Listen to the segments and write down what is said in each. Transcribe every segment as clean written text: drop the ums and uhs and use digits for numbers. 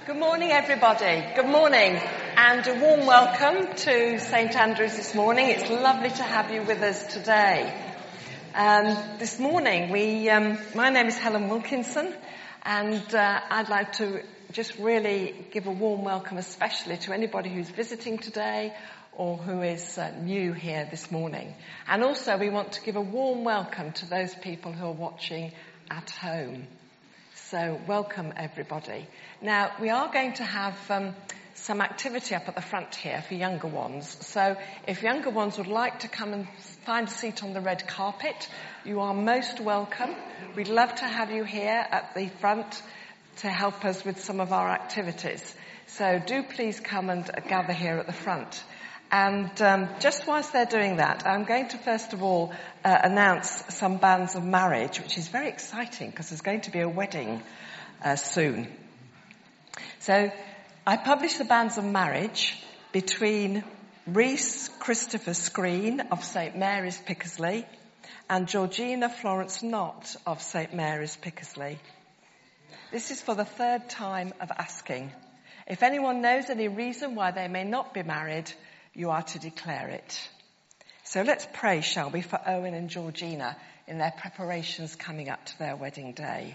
Good morning, everybody. Good morning, and a warm welcome to St Andrews this morning. It's lovely to have you with us today. This morning, my name is Helen Wilkinson, and I'd like to just really give a warm welcome, especially to anybody who's visiting today or who is new here this morning. And also, we want to give a warm welcome to those people who are watching at home. So welcome everybody. Now we are going to have some activity up at the front here for younger ones. So if younger ones would like to come and find a seat on the red carpet, you are most welcome. We'd love to have you here at the front to help us with some of our activities. So do please come and gather here at the front. And just whilst they're doing that, I'm going to first of all announce some banns of marriage, which is very exciting because there's going to be a wedding soon. So I published the banns of marriage between Rhys Christopher Screen of St Mary's Pickersley and Georgina Florence Knott of St Mary's Pickersley. This is for the third time of asking. If anyone knows any reason why they may not be married, you are to declare it. So let's pray, shall we, for Owen and Georgina in their preparations coming up to their wedding day.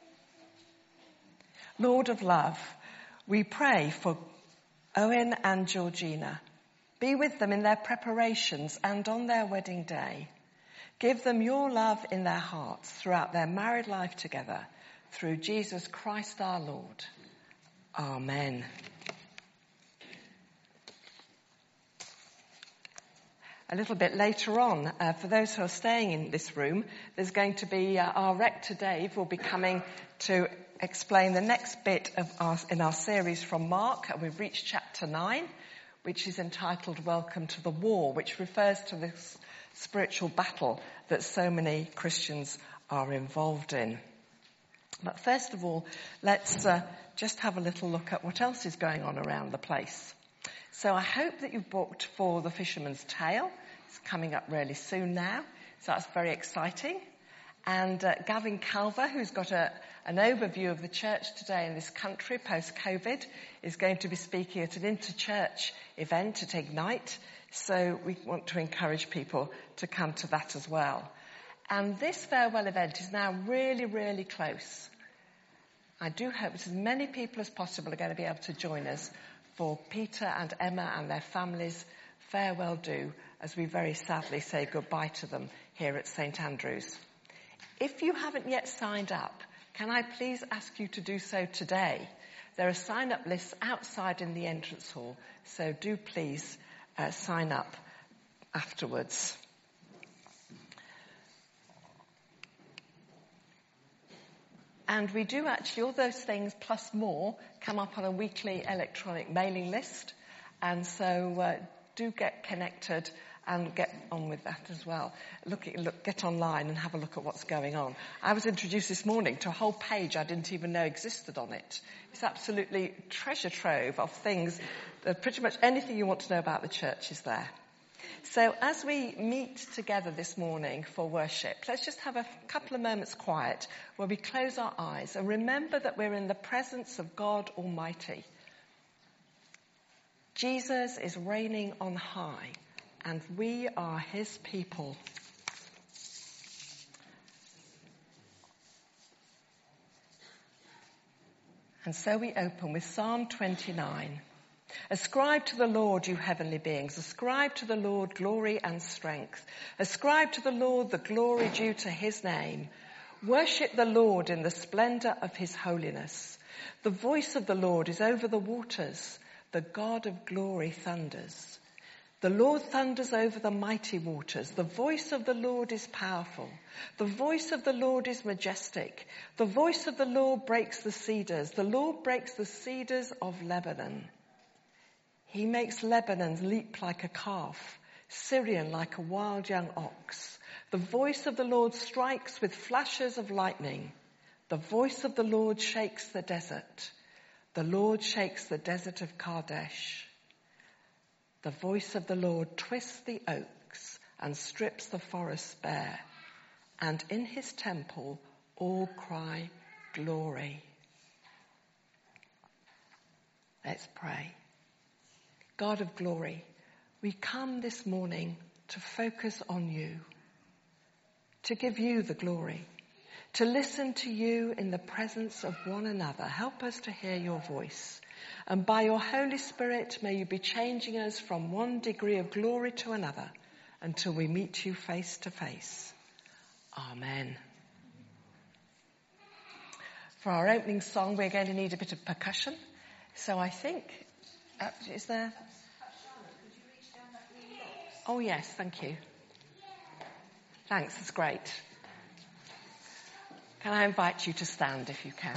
Lord of love, we pray for Owen and Georgina. Be with them in their preparations and on their wedding day. Give them your love in their hearts throughout their married life together, through Jesus Christ our Lord. Amen. A little bit later on, for those who are staying in this room, there's going to be our rector Dave will be coming to explain the next bit in our series from Mark, and we've reached chapter 9, which is entitled Welcome to the War, which refers to this spiritual battle that so many Christians are involved in. But first of all, let's just have a little look at what else is going on around the place. So I hope that you've booked for the Fisherman's Tale. It's coming up really soon now, so that's very exciting. And Gavin Calver, who's got an overview of the church today in this country post-COVID, is going to be speaking at an inter-church event at Ignite. So we want to encourage people to come to that as well. And this farewell event is now really, really close. I do hope that as many people as possible are going to be able to join us for Peter and Emma and their families' farewell do as we very sadly say goodbye to them here at St Andrews. If you haven't yet signed up, can I please ask you to do so today? There are sign-up lists outside in the entrance hall, so do please sign up afterwards. And we do actually, all those things plus more, come up on a weekly electronic mailing list. And so do get connected and get on with that as well. Get online and have a look at what's going on. I was introduced this morning to a whole page I didn't even know existed on it. It's absolutely treasure trove of things. Pretty much anything you want to know about the church is there. So as we meet together this morning for worship, let's just have a couple of moments quiet where we close our eyes and remember that we're in the presence of God Almighty. Jesus is reigning on high, and we are his people. And so we open with Psalm 29. Ascribe to the Lord, you heavenly beings. Ascribe to the Lord glory and strength. Ascribe to the Lord the glory due to his name. Worship the Lord in the splendor of his holiness. The voice of the Lord is over the waters. The God of glory thunders. The Lord thunders over the mighty waters. The voice of the Lord is powerful. The voice of the Lord is majestic. The voice of the Lord breaks the cedars. The Lord breaks the cedars of Lebanon. He makes Lebanon leap like a calf, Syrian like a wild young ox. The voice of the Lord strikes with flashes of lightning. The voice of the Lord shakes the desert. The Lord shakes the desert of Kadesh. The voice of the Lord twists the oaks and strips the forests bare. And in his temple all cry, glory. Let's pray. God of glory, we come this morning to focus on you, to give you the glory, to listen to you in the presence of one another. Help us to hear your voice. And by your Holy Spirit, may you be changing us from one degree of glory to another until we meet you face to face. Amen. For our opening song, we're going to need a bit of percussion. So I think, is there? Oh yes, thank you. Thanks, that's great. Can I invite you to stand if you can?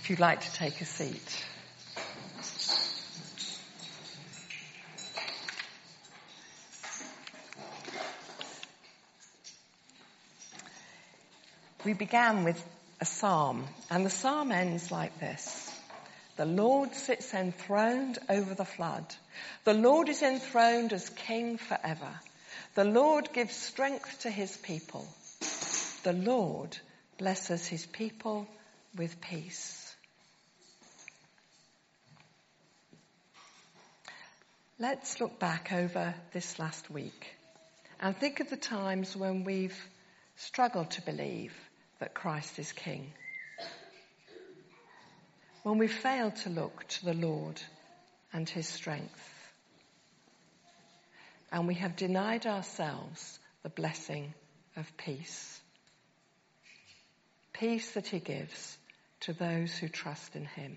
if you'd like to take a seat. We began with a psalm, and the psalm ends like this. The Lord sits enthroned over the flood. The Lord is enthroned as King forever. The Lord gives strength to his people. The Lord blesses his people with peace. Let's look back over this last week and think of the times when we've struggled to believe that Christ is King. When we failed to look to the Lord and his strength. And we have denied ourselves the blessing of peace. Peace that he gives to those who trust in him.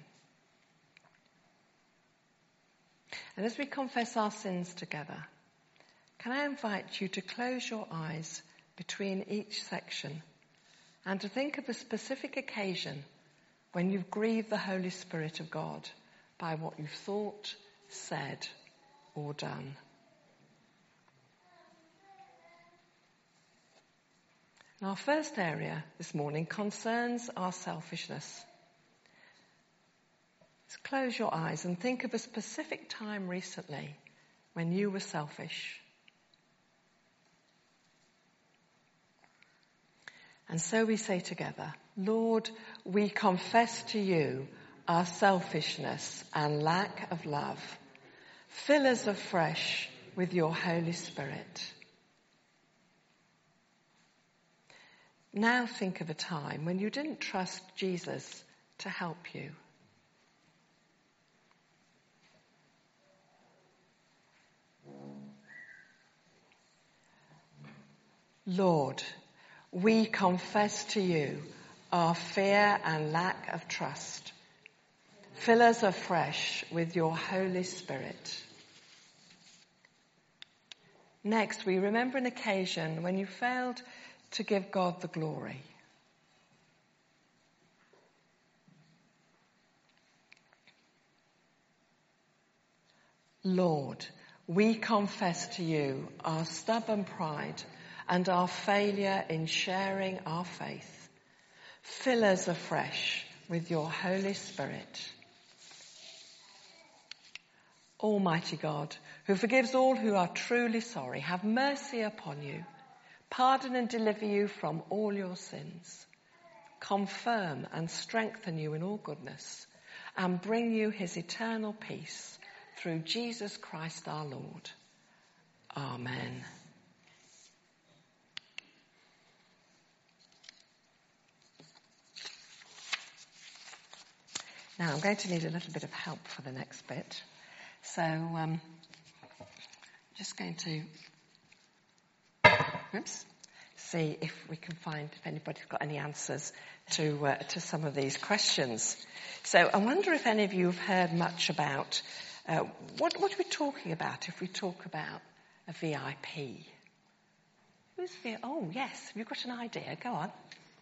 And as we confess our sins together, can I invite you to close your eyes between each section and to think of a specific occasion when you've grieved the Holy Spirit of God by what you've thought, said, or done. And our first area this morning concerns our selfishness. Just close your eyes and think of a specific time recently when you were selfish. And so we say together, Lord, we confess to you our selfishness and lack of love. Fill us afresh with your Holy Spirit. Now think of a time when you didn't trust Jesus to help you. Lord, we confess to you our fear and lack of trust. Fill us afresh with your Holy Spirit. Next, we remember an occasion when you failed to give God the glory. Lord, we confess to you our stubborn pride and our failure in sharing our faith. Fill us afresh with your Holy Spirit. Almighty God, who forgives all who are truly sorry, have mercy upon you, pardon and deliver you from all your sins, confirm and strengthen you in all goodness, and bring you his eternal peace through Jesus Christ our Lord. Amen. Now, I'm going to need a little bit of help for the next bit. So, just going to see if we can find, if anybody's got any answers to some of these questions. So, I wonder if any of you have heard much about, what are we talking about if we talk about a VIP? Who's VIP? Oh, yes, have you got an idea? Go on.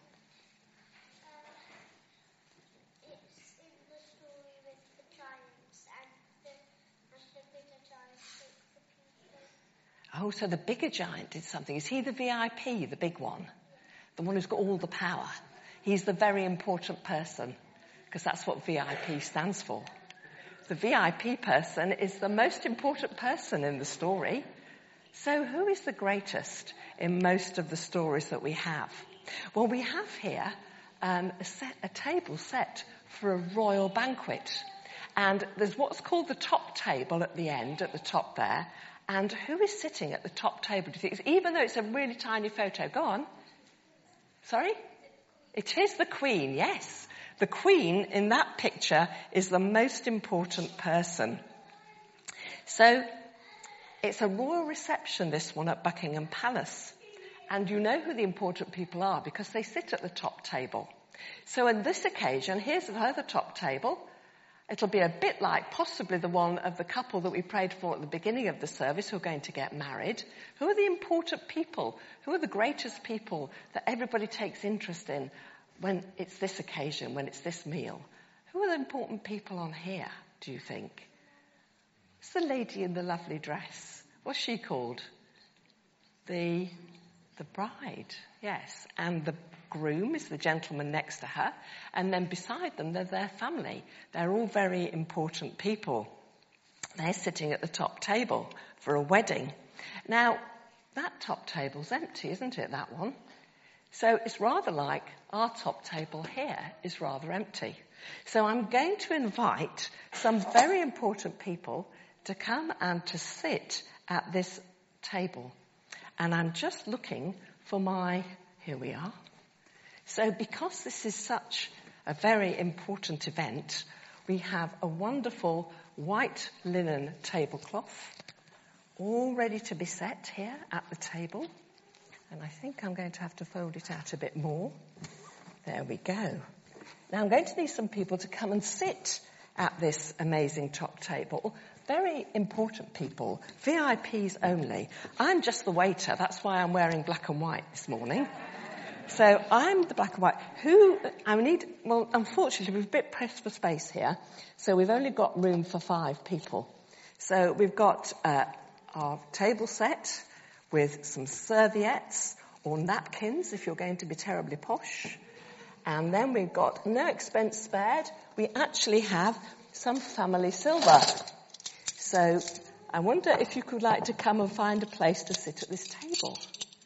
Oh, so the bigger giant did something. Is he the VIP, the big one? The one who's got all the power? He's the very important person, because that's what VIP stands for. The VIP person is the most important person in the story. So who is the greatest in most of the stories that we have? Well, we have here a table set for a royal banquet. And there's what's called the top table at the end, at the top there. And who is sitting at the top table, do you think? Even though it's a really tiny photo. Go on. Sorry? It is the Queen, yes. The Queen in that picture is the most important person. So, it's a royal reception, this one, at Buckingham Palace. And you know who the important people are because they sit at the top table. So on this occasion, here's another top table. It'll be a bit like possibly the one of the couple that we prayed for at the beginning of the service who are going to get married. Who are the important people? Who are the greatest people that everybody takes interest in when it's this occasion, when it's this meal? Who are the important people on here, do you think? It's the lady in the lovely dress. What's she called? The bride, yes. And the groom is the gentleman next to her. And then beside them, they're their family. They're all very important people. They're sitting at the top table for a wedding. Now, that top table's empty, isn't it, that one? So it's rather like our top table here is rather empty. So I'm going to invite some very important people to come and to sit at this table. And I'm just looking for here we are. So because this is such a very important event, we have a wonderful white linen tablecloth all ready to be set here at the table. And I think I'm going to have to fold it out a bit more. There we go. Now I'm going to need some people to come and sit at this amazing top table. Very important people, VIPs only. I'm just the waiter. That's why I'm wearing black and white this morning. So I'm the black and white. Unfortunately, we're a bit pressed for space here. So we've only got room for 5 people. So we've got our table set with some serviettes or napkins if you're going to be terribly posh. And then we've got no expense spared. We actually have some family silver. So I wonder if you could like to come and find a place to sit at this table.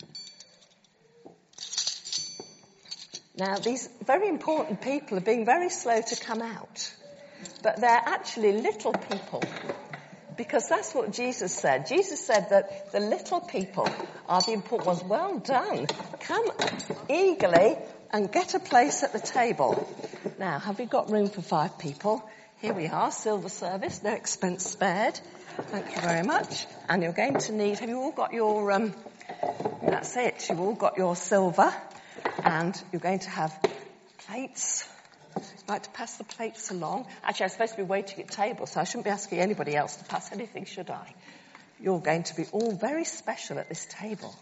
Now, these very important people are being very slow to come out. But they're actually little people. Because that's what Jesus said. Jesus said that the little people are the important ones. Well done. Come eagerly and get a place at the table. Now, have we got room for 5 people? Here we are, silver service, no expense spared. Thank you very much. And you're going to need, have you all got your, that's it, you've all got your silver. And you're going to have plates. I'd like to pass the plates along. Actually, I'm supposed to be waiting at table, so I shouldn't be asking anybody else to pass anything, should I? You're going to be all very special at this table.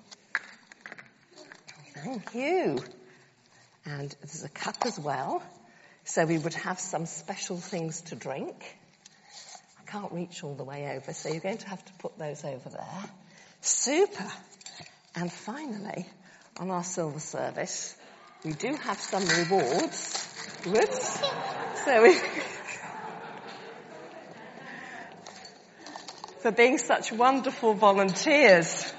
Thank you. And there's a cup as well. So we would have some special things to drink. I can't reach all the way over, so you're going to have to put those over there. Super. And finally, on our silver service, we do have some rewards. Whoops. So for being such wonderful volunteers.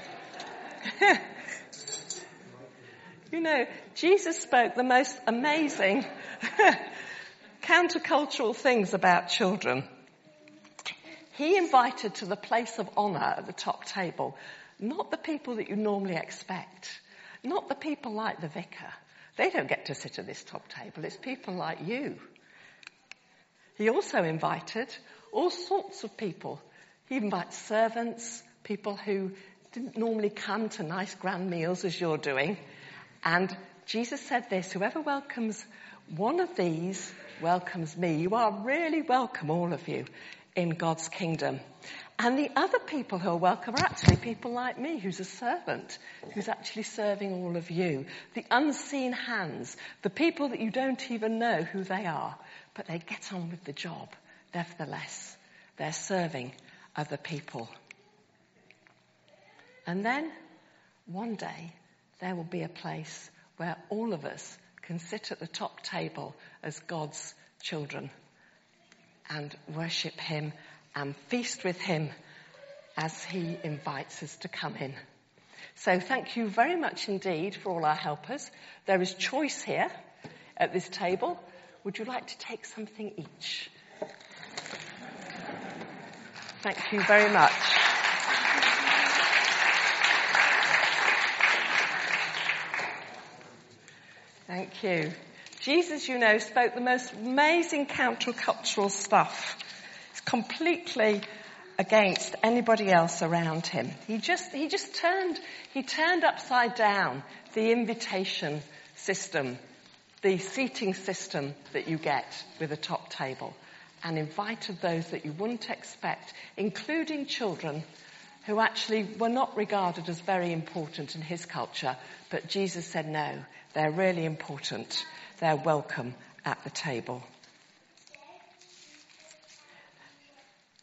You know, Jesus spoke the most amazing countercultural things about children. He invited to the place of honour at the top table, not the people that you normally expect, not the people like the vicar. They don't get to sit at this top table. It's people like you. He also invited all sorts of people. He invites servants, people who didn't normally come to nice grand meals as you're doing. And Jesus said this, whoever welcomes one of these welcomes me. You are really welcome, all of you, in God's kingdom. And the other people who are welcome are actually people like me, who's a servant, who's actually serving all of you. The unseen hands, the people that you don't even know who they are, but they get on with the job. Nevertheless, they're serving other people. And then, one day, there will be a place where all of us can sit at the top table as God's children and worship him and feast with him as he invites us to come in. So thank you very much indeed for all our helpers. There is choice here at this table. Would you like to take something each? Thank you very much. Thank you. Jesus, you know, spoke the most amazing countercultural stuff. It's completely against anybody else around him. He turned upside down the invitation system, the seating system that you get with a top table, and invited those that you wouldn't expect, including children who actually were not regarded as very important in his culture. But Jesus said, no, they're really important. They're welcome at the table.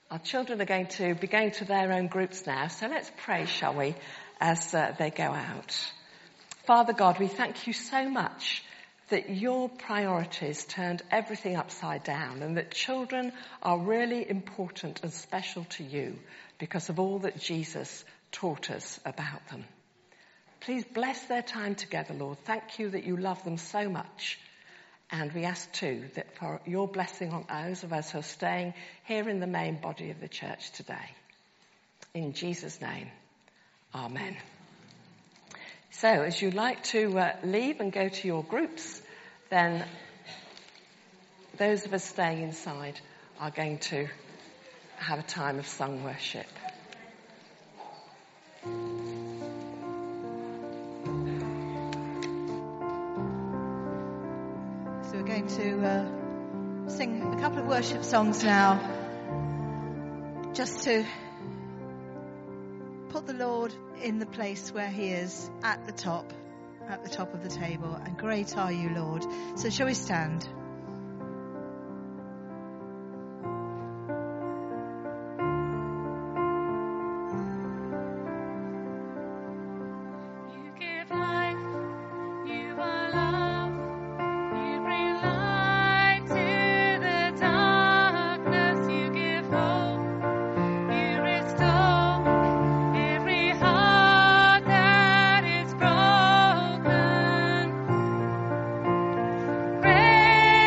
Our children are going to be going to their own groups now, so let's pray, shall we, as they go out. Father God, we thank you so much that your priorities turned everything upside down and that children are really important and special to you because of all that Jesus taught us about them. Please bless their time together, Lord. Thank you that you love them so much. And we ask too that for your blessing on those of us who are staying here in the main body of the church today. In Jesus' name, amen. So as you like to leave and go to your groups, then those of us staying inside are going to have a time of sung worship. So we're going to sing a couple of worship songs now, just to put the Lord in the place where he is, at the top of the table. And great are you, Lord. So shall we stand? Great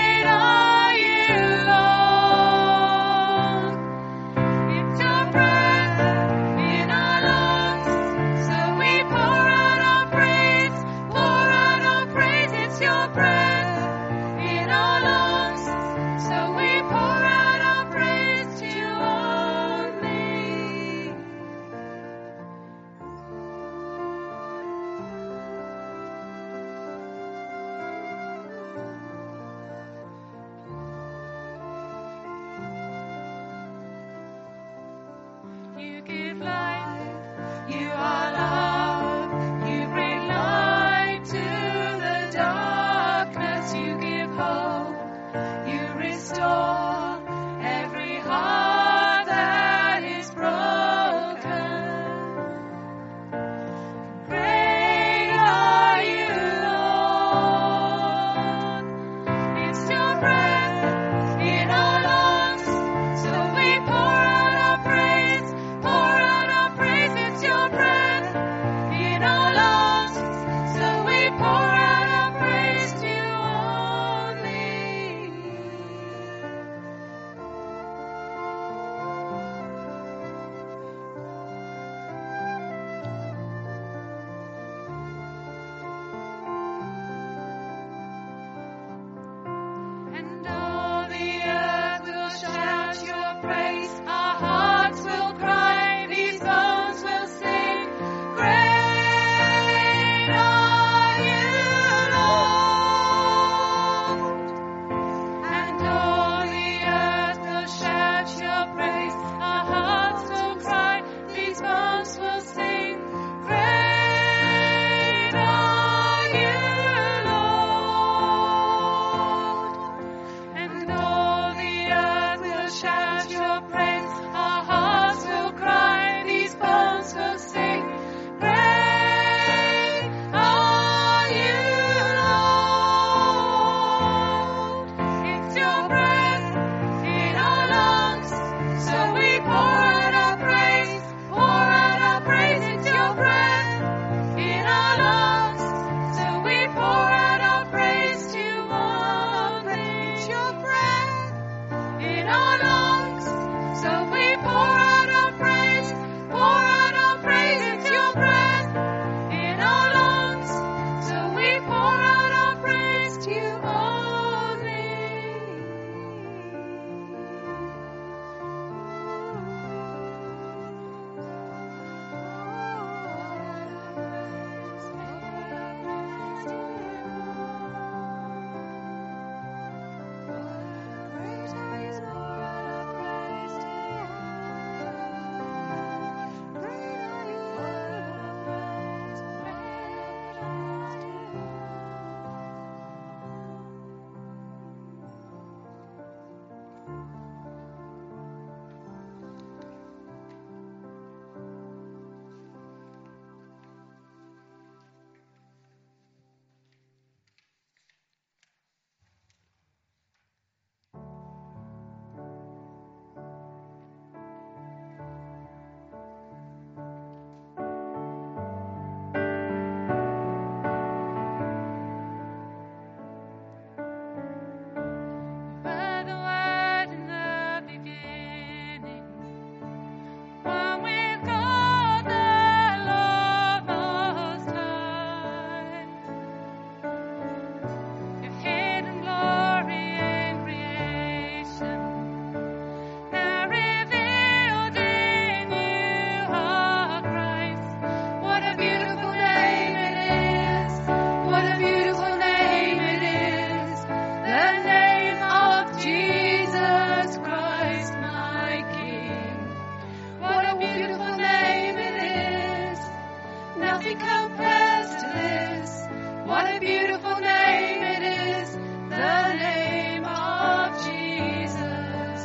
Nothing compares to this. What a beautiful name it is, the name of Jesus.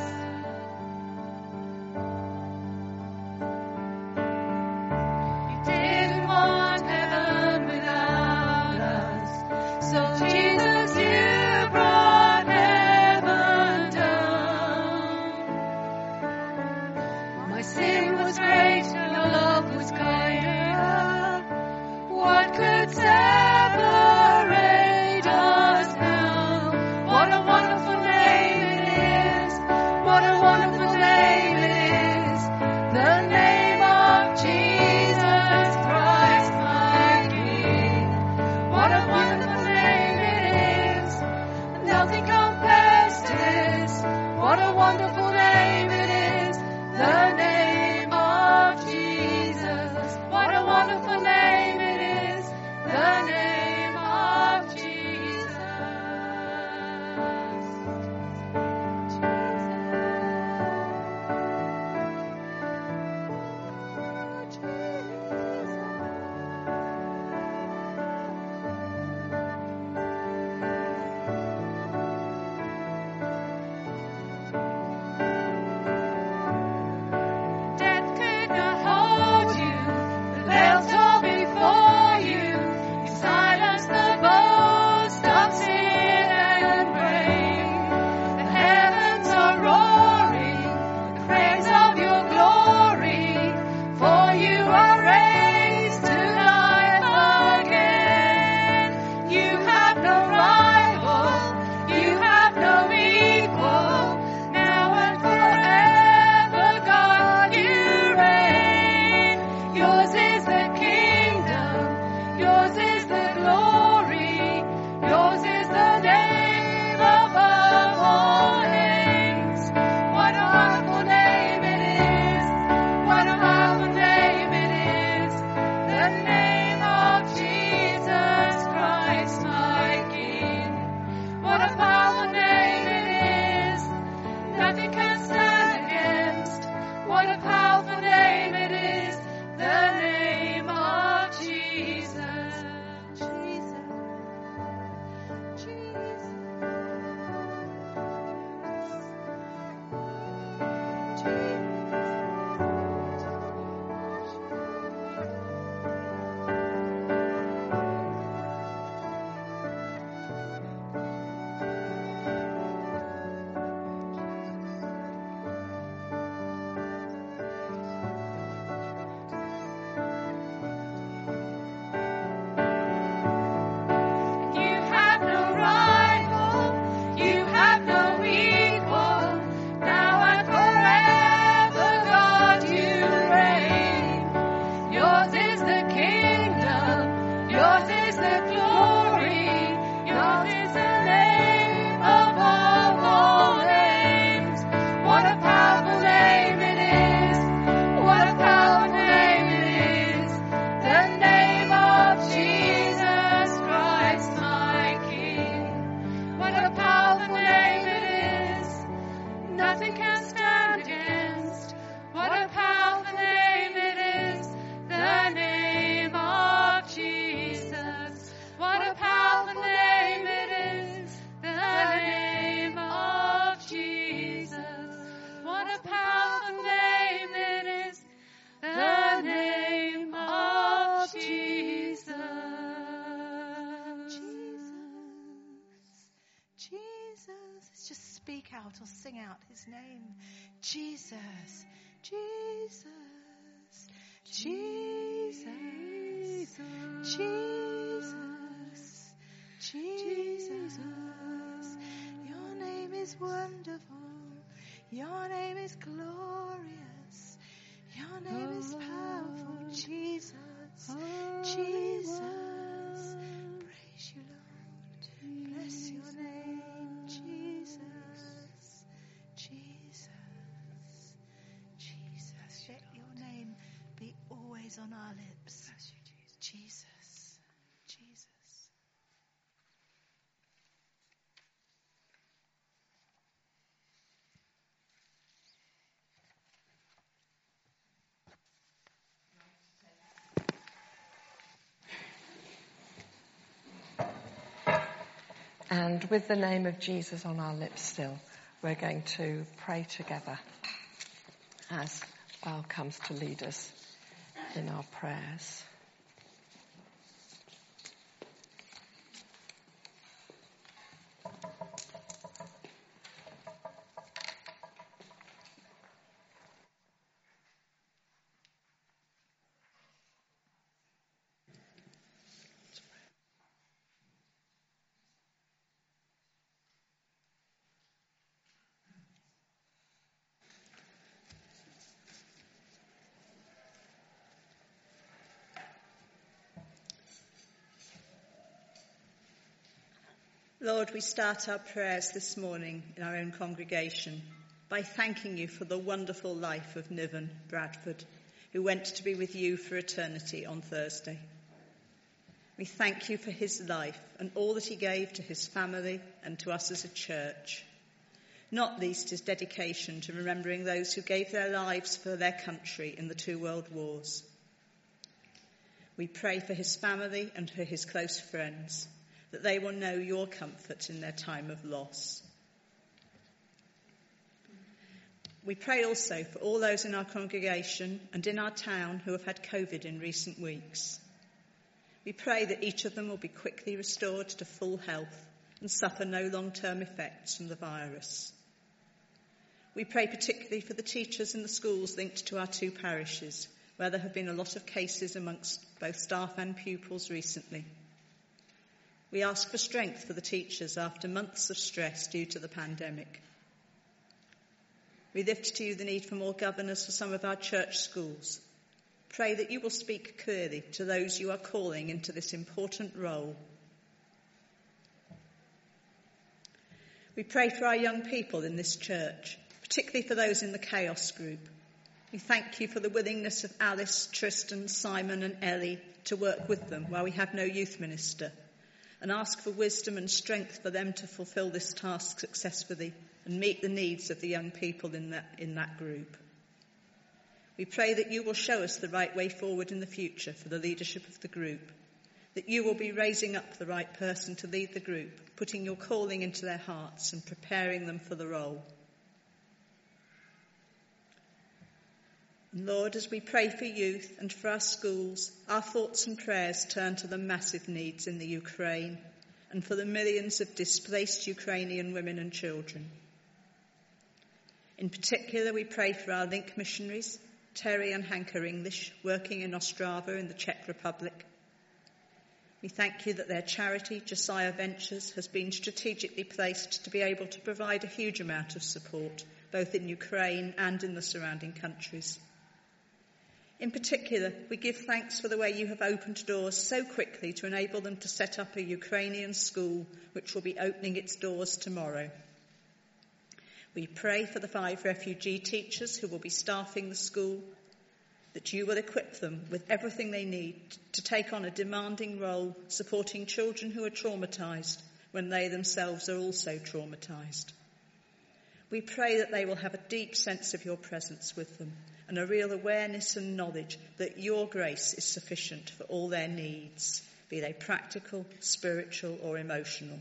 You didn't want heaven without us, so Jesus, you brought heaven down. My sin was great, your love was kinder. What could separate us now? What a wonderful name it is. What a wonderful name it is. The name of Jesus Christ, my King. What a wonderful name it is. Nothing compares to this. What a wonderful name it is. The name of Jesus. What a wonderful name it is. The name of Jesus. Death could not hold you. The veil tore before you. You silenced the boast of sin and grave. The heavens are roaring, the praise of your glory. For you are raised to life again. You have no rival, you have no equal. Now and forever, God, you reign. Yours is the kingdom, yours is the glory, yours is the name above all names. What a wonderful name it is. What a powerful name it is. The name of Jesus Christ, my King. What a powerful name it is. Nothing can stand against. What a powerful name it is. The name of Jesus. Jesus. Jesus. You have no rival, you have no equal. Now and forever, God, you reign. Yours is the kingdom, yours is the glory, yours is the name above all names. What a powerful name it is. What a powerful name it is. The name of Jesus Christ, my King. What a powerful name it is. Nothing can stand against. What a powerful name it is. The name of Jesus. What a powerful name it is. The name of Jesus. What a powerful name it is. The name of Jesus. Jesus. Let's just speak out or sing out his name. Jesus. Jesus. Jesus. Jesus. Jesus. Your name is wonderful. Your name is glorious. Your name is powerful. Jesus. Jesus. Praise you, Lord. Bless your name. Jesus. Jesus. Jesus. Let your name be always on our lips. Jesus. Jesus. And with the name of Jesus on our lips still, we're going to pray together as Val comes to lead us in our prayers. Lord, we start our prayers this morning in our own congregation by thanking you for the wonderful life of Niven Bradford, who went to be with you for eternity on Thursday. We thank you for his life and all that he gave to his family and to us as a church, not least his dedication to remembering those who gave their lives for their country in the 2 world wars. We pray for his family and for his close friends, that they will know your comfort in their time of loss. We pray also for all those in our congregation and in our town who have had COVID in recent weeks. We pray that each of them will be quickly restored to full health and suffer no long-term effects from the virus. We pray particularly for the teachers in the schools linked to our 2 parishes, where there have been a lot of cases amongst both staff and pupils recently. We ask for strength for the teachers after months of stress due to the pandemic. We lift to you the need for more governors for some of our church schools. Pray that you will speak clearly to those you are calling into this important role. We pray for our young people in this church, particularly for those in the Chaos group. We thank you for the willingness of Alice, Tristan, Simon and Ellie to work with them while we have no youth minister, and ask for wisdom and strength for them to fulfil this task successfully and meet the needs of the young people in that group. We pray that you will show us the right way forward in the future for the leadership of the group, that you will be raising up the right person to lead the group, putting your calling into their hearts and preparing them for the role. Lord, as we pray for youth and for our schools, our thoughts and prayers turn to the massive needs in the Ukraine and for the millions of displaced Ukrainian women and children. In particular, we pray for our link missionaries, Terry and Hanker English, working in Ostrava in the Czech Republic. We thank you that their charity, Josiah Ventures, has been strategically placed to be able to provide a huge amount of support, both in Ukraine and in the surrounding countries. In particular, we give thanks for the way you have opened doors so quickly to enable them to set up a Ukrainian school, which will be opening its doors tomorrow. We pray for the 5 refugee teachers who will be staffing the school, that you will equip them with everything they need to take on a demanding role supporting children who are traumatised when they themselves are also traumatised. We pray that they will have a deep sense of your presence with them and a real awareness and knowledge that your grace is sufficient for all their needs, be they practical, spiritual or emotional.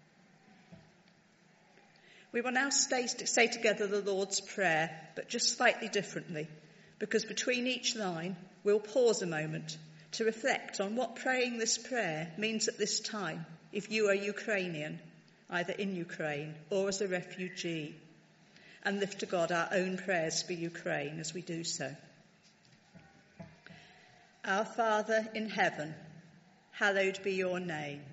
We will now say together the Lord's Prayer, but just slightly differently, because between each line we'll pause a moment to reflect on what praying this prayer means at this time if you are Ukrainian, either in Ukraine or as a refugee, and lift to God our own prayers for Ukraine as we do so. Our Father in heaven, hallowed be your name.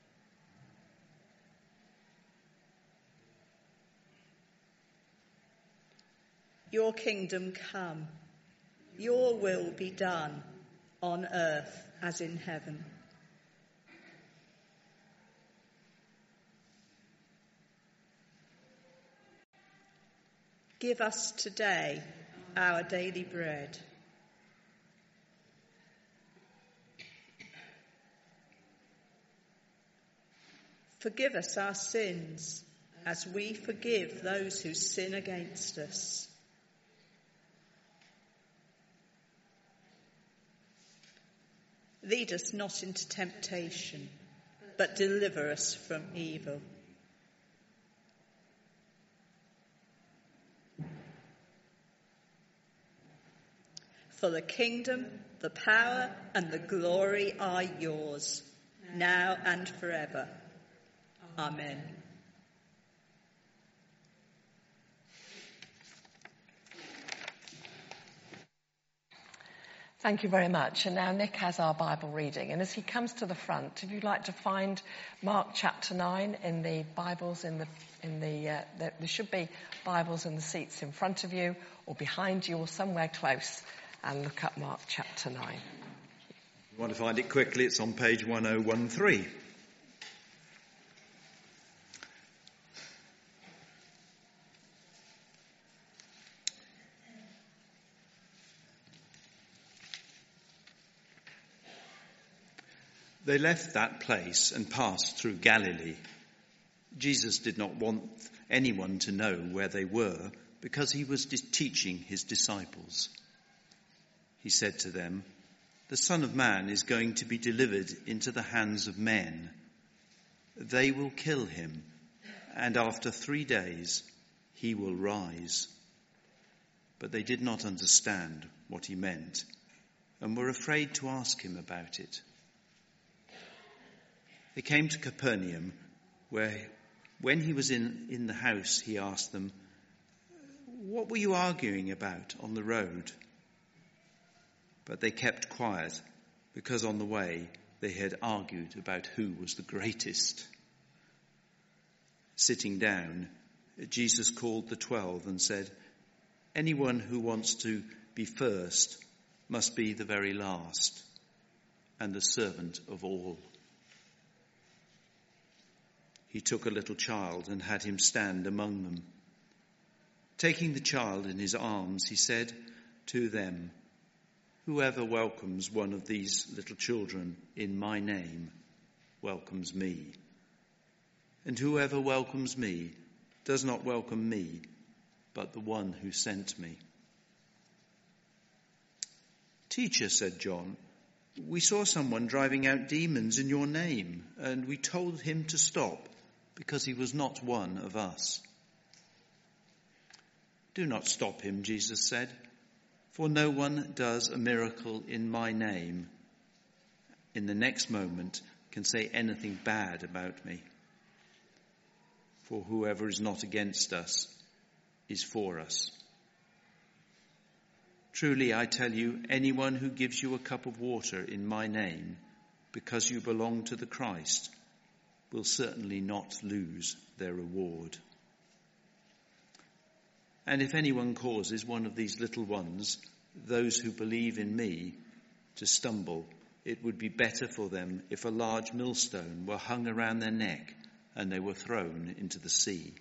Your kingdom come, your will be done on earth as in heaven. Give us today our daily bread. Forgive us our sins as we forgive those who sin against us. Lead us not into temptation, but deliver us from evil. For the kingdom, the power, and the glory are yours, now and forever. Amen. Thank you very much. And now Nick has our Bible reading. And as he comes to the front, if you'd like to find Mark chapter 9 in the Bibles, there should be Bibles in the seats in front of you or behind you or somewhere close, and look up Mark chapter 9. If you want to find it quickly, it's on page 1013. They left that place and passed through Galilee. Jesus did not want anyone to know where they were because he was teaching his disciples. He said to them, "The Son of Man is going to be delivered into the hands of men. They will kill him, and after 3 days he will rise." But they did not understand what he meant and were afraid to ask him about it. They came to Capernaum, where when he was in the house, he asked them, "What were you arguing about on the road?" But they kept quiet, because on the way they had argued about who was the greatest. Sitting down, Jesus called the 12 and said, "Anyone who wants to be first must be the very last and the servant of all." He took a little child and had him stand among them. Taking the child in his arms, he said to them, "Whoever welcomes one of these little children in my name welcomes me. And whoever welcomes me does not welcome me, but the one who sent me." "Teacher," said John, "we saw someone driving out demons in your name, and we told him to stop because he was not one of us." "Do not stop him," Jesus said, "for no one does a miracle in my name in the next moment can say anything bad about me. For whoever is not against us is for us. Truly, I tell you, anyone who gives you a cup of water in my name because you belong to the Christ will certainly not lose their reward. And if anyone causes one of these little ones, those who believe in me, to stumble, it would be better for them if a large millstone were hung around their neck and they were thrown into the sea.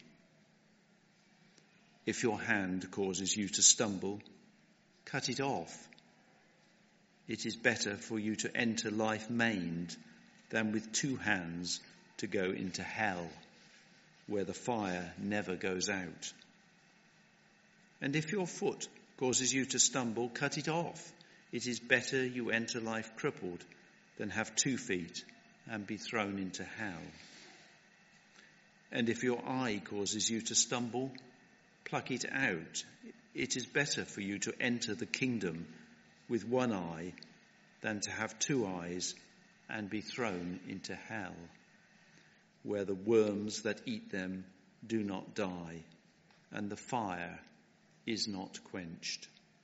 If your hand causes you to stumble, cut it off. It is better for you to enter life maimed than with 2 hands to go into hell, where the fire never goes out. And if your foot causes you to stumble, cut it off. It is better you enter life crippled than have 2 feet and be thrown into hell. And if your eye causes you to stumble, pluck it out. It is better for you to enter the kingdom with 1 eye than to have 2 eyes and be thrown into hell, where the worms that eat them do not die, and the fire is not quenched.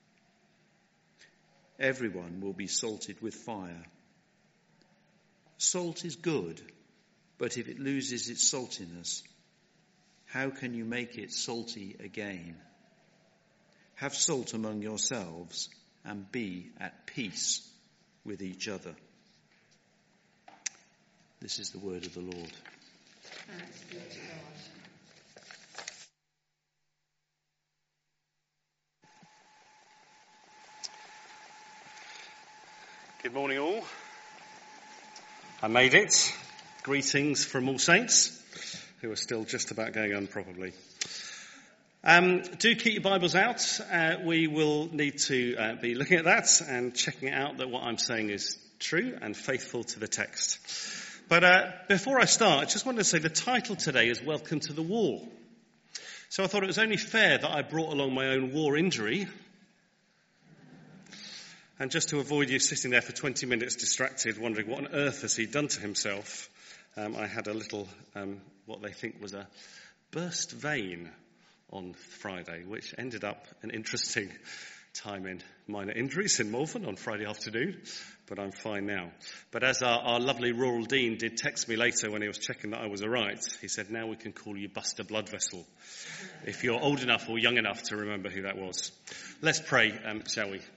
Everyone will be salted with fire. Salt is good, but if it loses its saltiness, how can you make it salty again? Have salt among yourselves and be at peace with each other. This is the word of the Lord. Thanks be to God. Good morning all. I made it. Greetings from All Saints, who are still just about going on probably. Do keep your Bibles out. We will need to be looking at that and checking out that what I'm saying is true and faithful to the text. But before I start, I just wanted to say the title today is Welcome to the War. So I thought it was only fair that I brought along my own war injury. And just to avoid you sitting there for 20 minutes distracted, wondering what on earth has he done to himself, I had a little, what they think was a burst vein on Friday, which ended up an interesting time in minor injuries in Malvern on Friday afternoon, but I'm fine now. But as our lovely rural dean did text me later when he was checking that I was all right, he said, now we can call you Buster Bloodvessel, if you're old enough or young enough to remember who that was. Let's pray, shall we?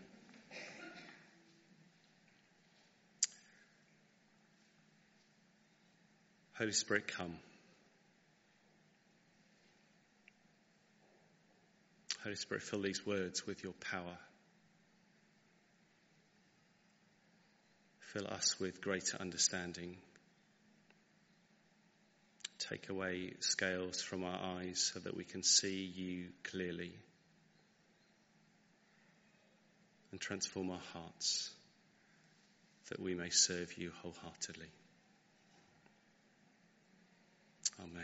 Holy Spirit, come. Holy Spirit, fill these words with your power. Fill us with greater understanding. Take away scales from our eyes so that we can see you clearly. And transform our hearts that we may serve you wholeheartedly. Amen.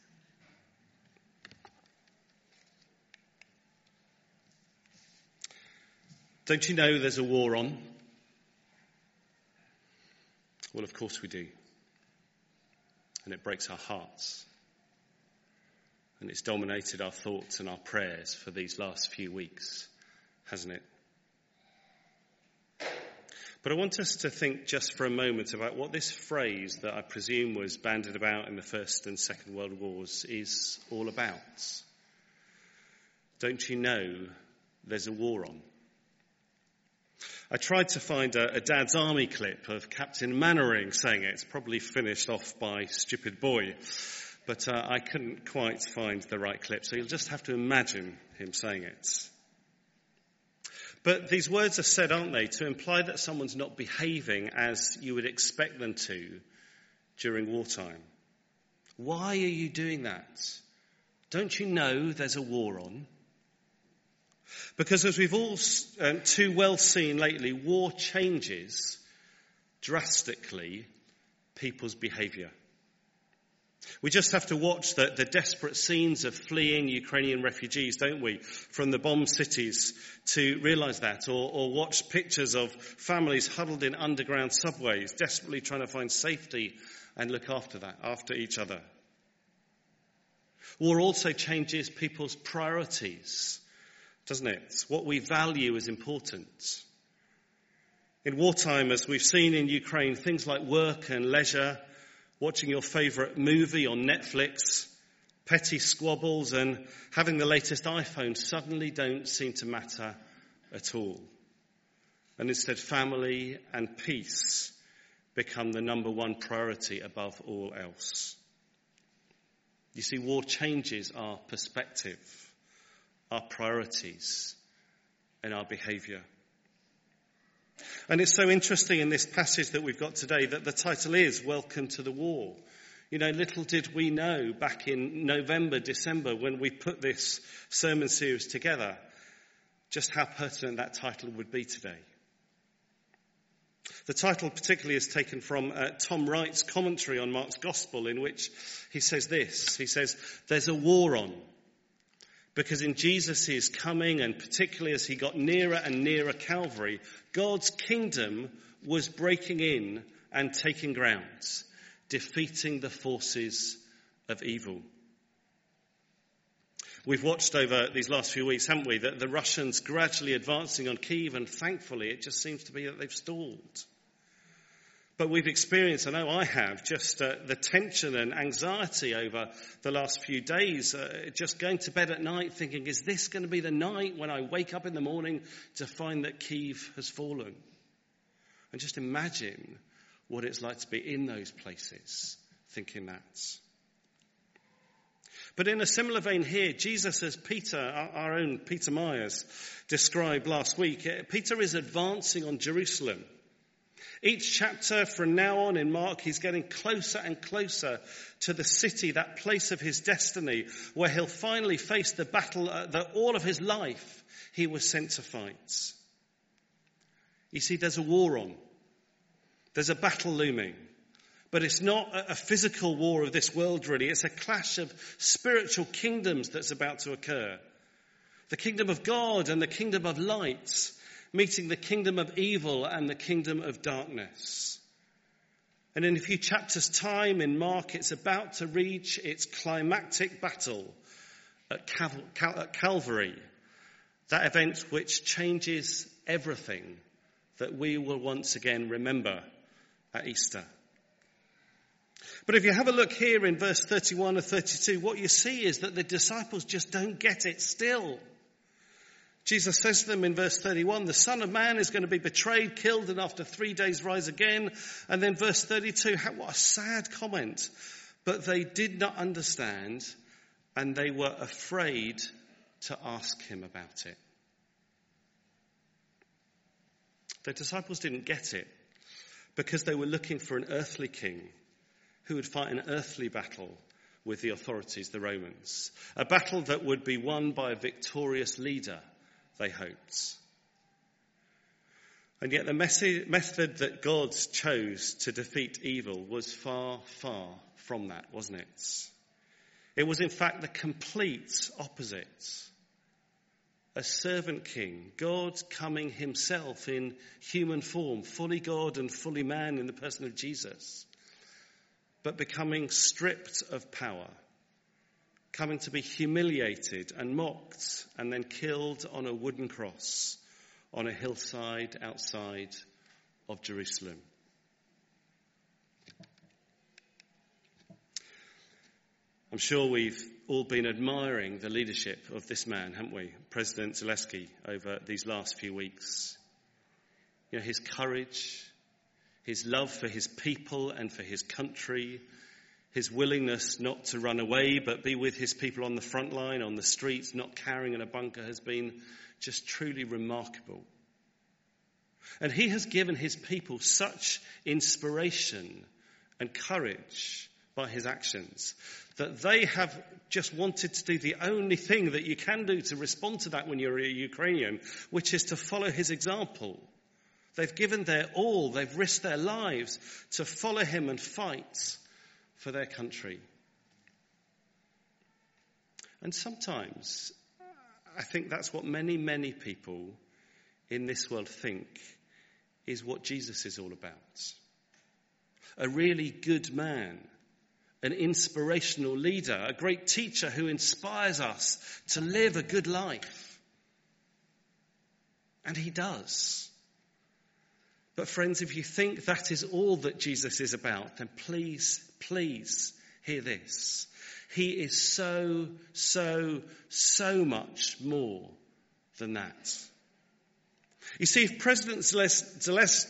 Don't you know there's a war on? Well, of course we do. And it breaks our hearts. And it's dominated our thoughts and our prayers for these last few weeks, hasn't it? But I want us to think just for a moment about what this phrase that I presume was bandied about in the First and Second World Wars is all about. Don't you know there's a war on? I tried to find a Dad's Army clip of Captain Mannering saying it. It's probably finished off by Stupid Boy. But I couldn't quite find the right clip, so you'll just have to imagine him saying it. But these words are said, aren't they, to imply that someone's not behaving as you would expect them to during wartime. Why are you doing that? Don't you know there's a war on? Because as we've all too well seen lately, war changes drastically people's behaviour. We just have to watch the desperate scenes of fleeing Ukrainian refugees, don't we, from the bombed cities to realise that, or watch pictures of families huddled in underground subways, desperately trying to find safety and look after each other. War also changes people's priorities, doesn't it? What we value is important. In wartime, as we've seen in Ukraine, things like work and leisure, watching your favourite movie on Netflix, petty squabbles and having the latest iPhone suddenly don't seem to matter at all. And instead family and peace become the number one priority above all else. You see, war changes our perspective, our priorities and our behaviour. And it's so interesting in this passage that we've got today that the title is Welcome to the War. You know, little did we know back in November, December, when we put this sermon series together, just how pertinent that title would be today. The title particularly is taken from Tom Wright's commentary on Mark's Gospel, in which he says this. He says, there's a war on. Because in Jesus' coming, and particularly as he got nearer and nearer Calvary, God's kingdom was breaking in and taking ground, defeating the forces of evil. We've watched over these last few weeks, haven't we, that the Russians gradually advancing on Kyiv, and thankfully it just seems to be that they've stalled. But we've experienced, I know I have, just the tension and anxiety over the last few days, just going to bed at night thinking, is this going to be the night when I wake up in the morning to find that Kyiv has fallen? And just imagine what it's like to be in those places thinking that. But in a similar vein here, Jesus, as Peter, our own Peter Myers, described last week, Peter is advancing on Jerusalem. Each chapter from now on in Mark, he's getting closer and closer to the city, that place of his destiny, where he'll finally face the battle that all of his life he was sent to fight. You see, there's a war on. There's a battle looming. But it's not a physical war of this world, really. It's a clash of spiritual kingdoms that's about to occur. The kingdom of God and the kingdom of light, meeting the kingdom of evil and the kingdom of darkness. And in a few chapters' time in Mark, it's about to reach its climactic battle at Calvary. That event which changes everything that we will once again remember at Easter. But if you have a look here in verse 31 or 32, what you see is that the disciples just don't get it still. Jesus says to them in verse 31, the Son of Man is going to be betrayed, killed, and after 3 days rise again. And then verse 32, what a sad comment. But they did not understand, and they were afraid to ask him about it. The disciples didn't get it because they were looking for an earthly king who would fight an earthly battle with the authorities, the Romans. A battle that would be won by a victorious leader, they hoped. And yet the method that God chose to defeat evil was far, far from that, wasn't it? It was in fact the complete opposite. A servant king, God coming himself in human form, fully God and fully man in the person of Jesus, but becoming stripped of power, coming to be humiliated and mocked and then killed on a wooden cross on a hillside outside of Jerusalem. I'm sure we've all been admiring the leadership of this man, haven't we? President Zelensky, over these last few weeks. You know, his courage, his love for his people and for his country, his willingness not to run away but be with his people on the front line, on the streets, not cowering in a bunker, has been just truly remarkable. And he has given his people such inspiration and courage by his actions that they have just wanted to do the only thing that you can do to respond to that when you're a Ukrainian, which is to follow his example. They've given their all, they've risked their lives to follow him and fight for their country. And sometimes I think that's what many, many people in this world think is what Jesus is all about. A really good man, an inspirational leader, a great teacher who inspires us to live a good life. And he does. But friends, if you think that is all that Jesus is about, then please, please hear this. He is so, so, so much more than that. You see, if President Zelensky,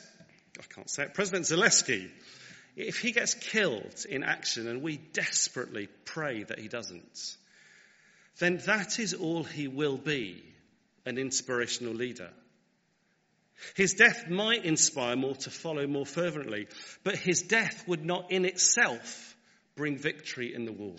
if he gets killed in action, and we desperately pray that he doesn't, then that is all he will be, an inspirational leader. His death might inspire more to follow more fervently, but his death would not in itself bring victory in the war.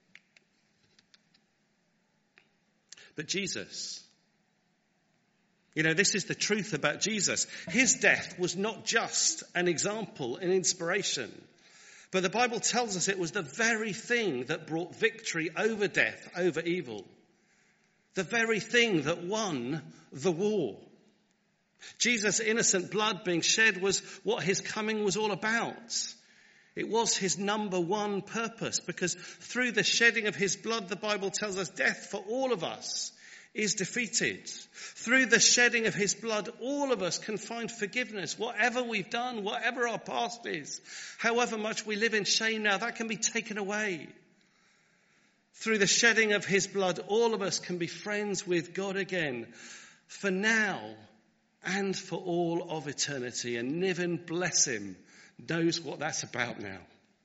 But Jesus, you know, this is the truth about Jesus. His death was not just an example, an inspiration, but the Bible tells us it was the very thing that brought victory over death, over evil. The very thing that won the war. Jesus' innocent blood being shed was what his coming was all about. It was his number one purpose, because through the shedding of his blood, the Bible tells us death for all of us is defeated. Through the shedding of his blood, all of us can find forgiveness. Whatever we've done, whatever our past is, however much we live in shame now, that can be taken away. Through the shedding of his blood, all of us can be friends with God again, for now and for all of eternity. And Niven, bless him, knows what that's about now.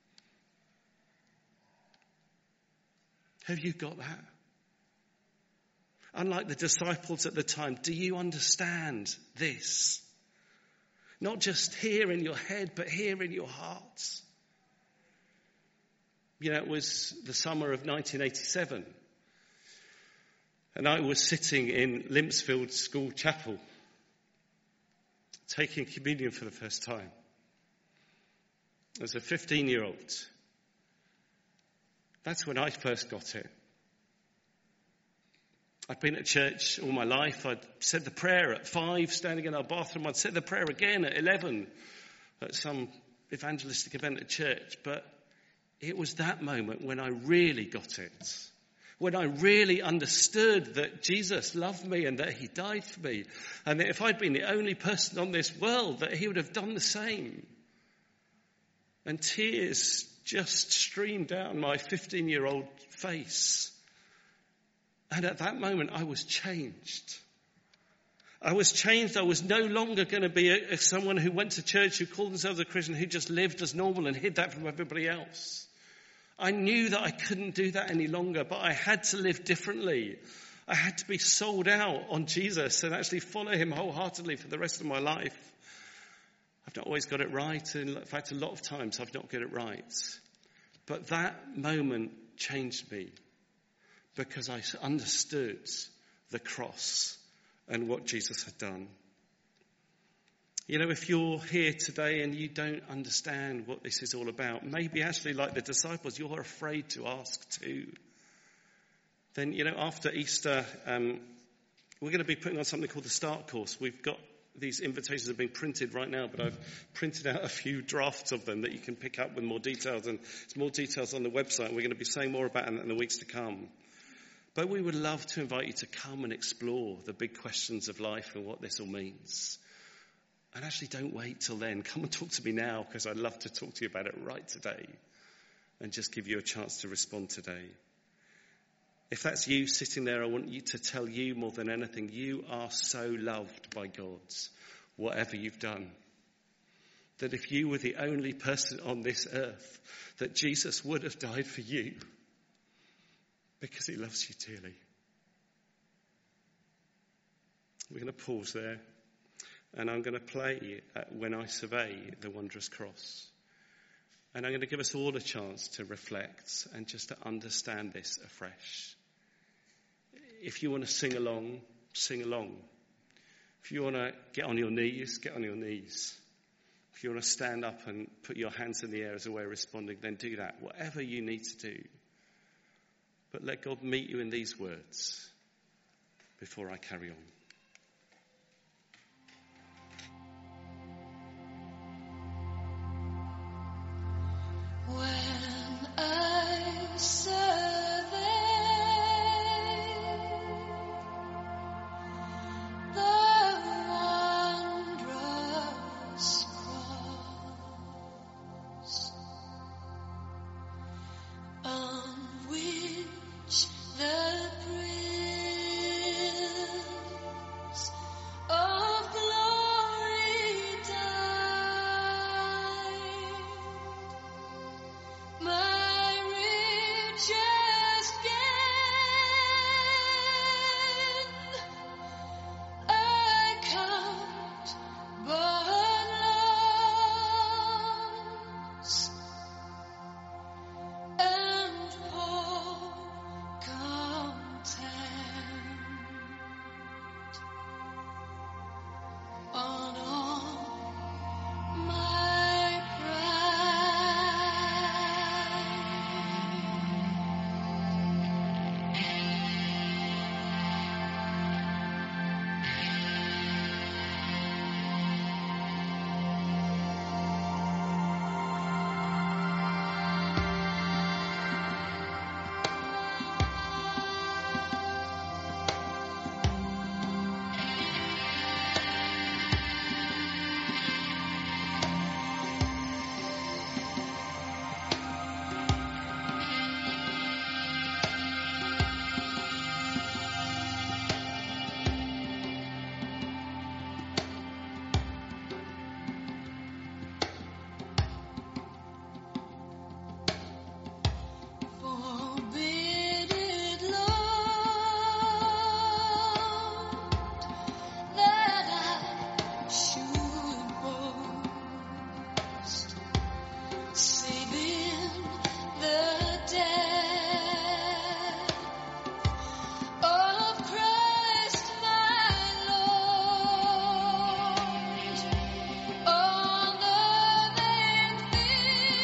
Have you got that? Unlike the disciples at the time, do you understand this? Not just here in your head, but here in your hearts. You know, it was the summer of 1987, and I was sitting in Limpsfield School Chapel, taking communion for the first time. as a 15-year-old. That's when I first got it. I'd been at church all my life. I'd said the prayer at 5, standing in our bathroom. I'd said the prayer again at 11 at some evangelistic event at church. But it was that moment when I really got it. When I really understood that Jesus loved me and that he died for me. And that if I'd been the only person on this world, that he would have done the same. And tears just streamed down my 15-year-old face. And at that moment, I was changed. I was changed. I was no longer going to be someone who went to church, who called themselves a Christian, who just lived as normal and hid that from everybody else. I knew that I couldn't do that any longer, but I had to live differently. I had to be sold out on Jesus and actually follow him wholeheartedly for the rest of my life. I've not always got it right. In fact, a lot of times I've not got it right. But that moment changed me because I understood the cross and what Jesus had done. You know, if you're here today and you don't understand what this is all about, maybe actually like the disciples, you're afraid to ask too. Then, you know, after Easter, we're going to be putting on something called the Start Course. We've got these invitations are being printed right now, but I've printed out a few drafts of them that you can pick up with more details. And there's more details on the website. We're going to be saying more about it in the weeks to come. But we would love to invite you to come and explore the big questions of life and what this all means. And actually don't wait till then. Come and talk to me now, because I'd love to talk to you about it right today and just give you a chance to respond today. If that's you sitting there, I want you to tell you more than anything, you are so loved by God, whatever you've done. That if you were the only person on this earth, that Jesus would have died for you because he loves you dearly. We're going to pause there, and I'm going to play When I Survey the Wondrous Cross. And I'm going to give us all a chance to reflect and just to understand this afresh. If you want to sing along, sing along. If you want to get on your knees, get on your knees. If you want to stand up and put your hands in the air as a way of responding, then do that. Whatever you need to do. But let God meet you in these words before I carry on. When I survey the wondrous cross on which the Prince of Glory died, my richest gain, I count but loss, and pour content on all my forbidden Lord, that I should boast, saving the death of Christ my Lord, on the vain things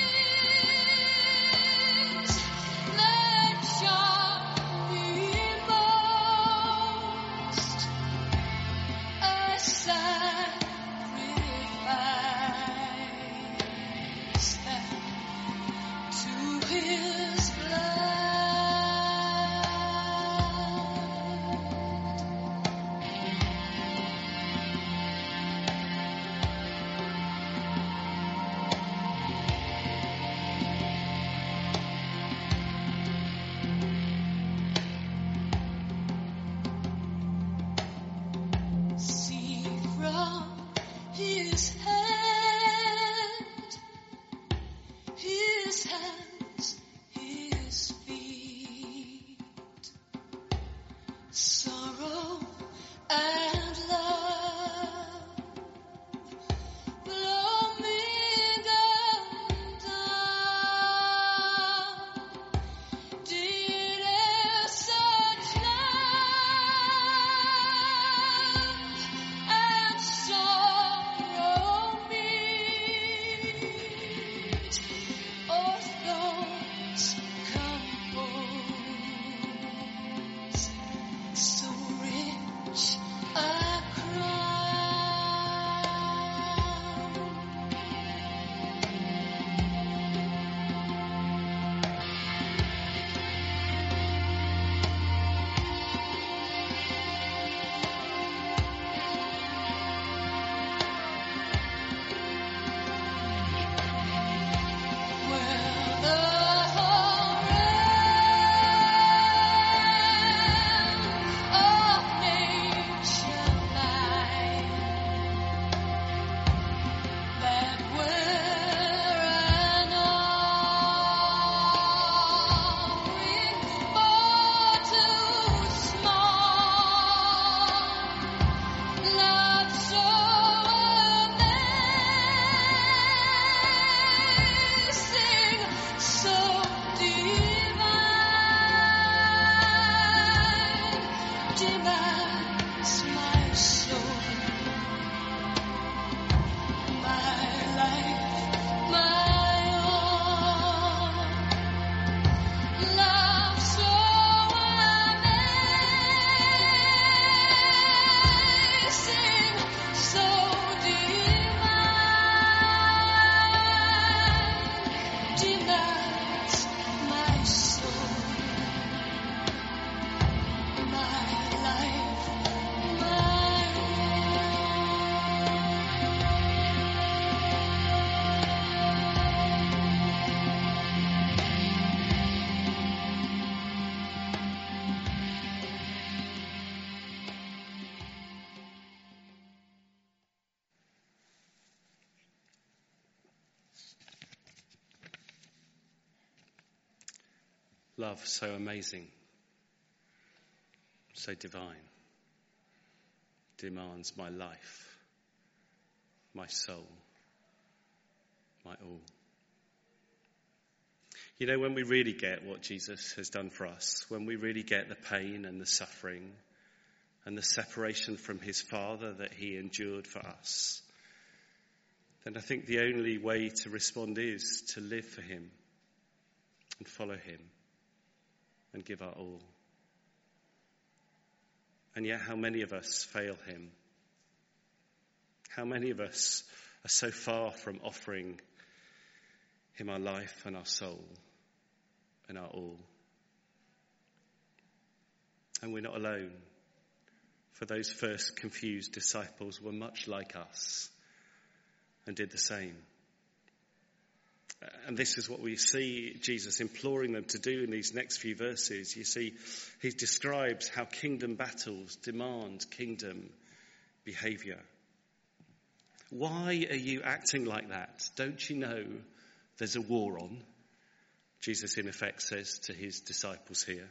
hands, his feet. Sorrow and love blooming and down. Did such love and sorrow meet, or thoughts compose so rich a crown? Where the whole realm of nature lies, that were an offering far too small, love so amazing, so divine, demands my soul, my life, my all. Love so amazing, so divine, demands my soul, my life, my Love so amazing, so divine, demands my life, my soul, my all. You know, when we really get what Jesus has done for us, when we really get the pain and the suffering and the separation from his Father that he endured for us, then I think the only way to respond is to live for him and follow him and give our all. And yet how many of us fail him? How many of us are so far from offering him our life and our soul and our all? And we're not alone, for those first confused disciples were much like us and did the same. And this is what we see Jesus imploring them to do in these next few verses. You see, he describes how kingdom battles demand kingdom behavior. Why are you acting like that? Don't you know there's a war on? Jesus in effect says to his disciples here.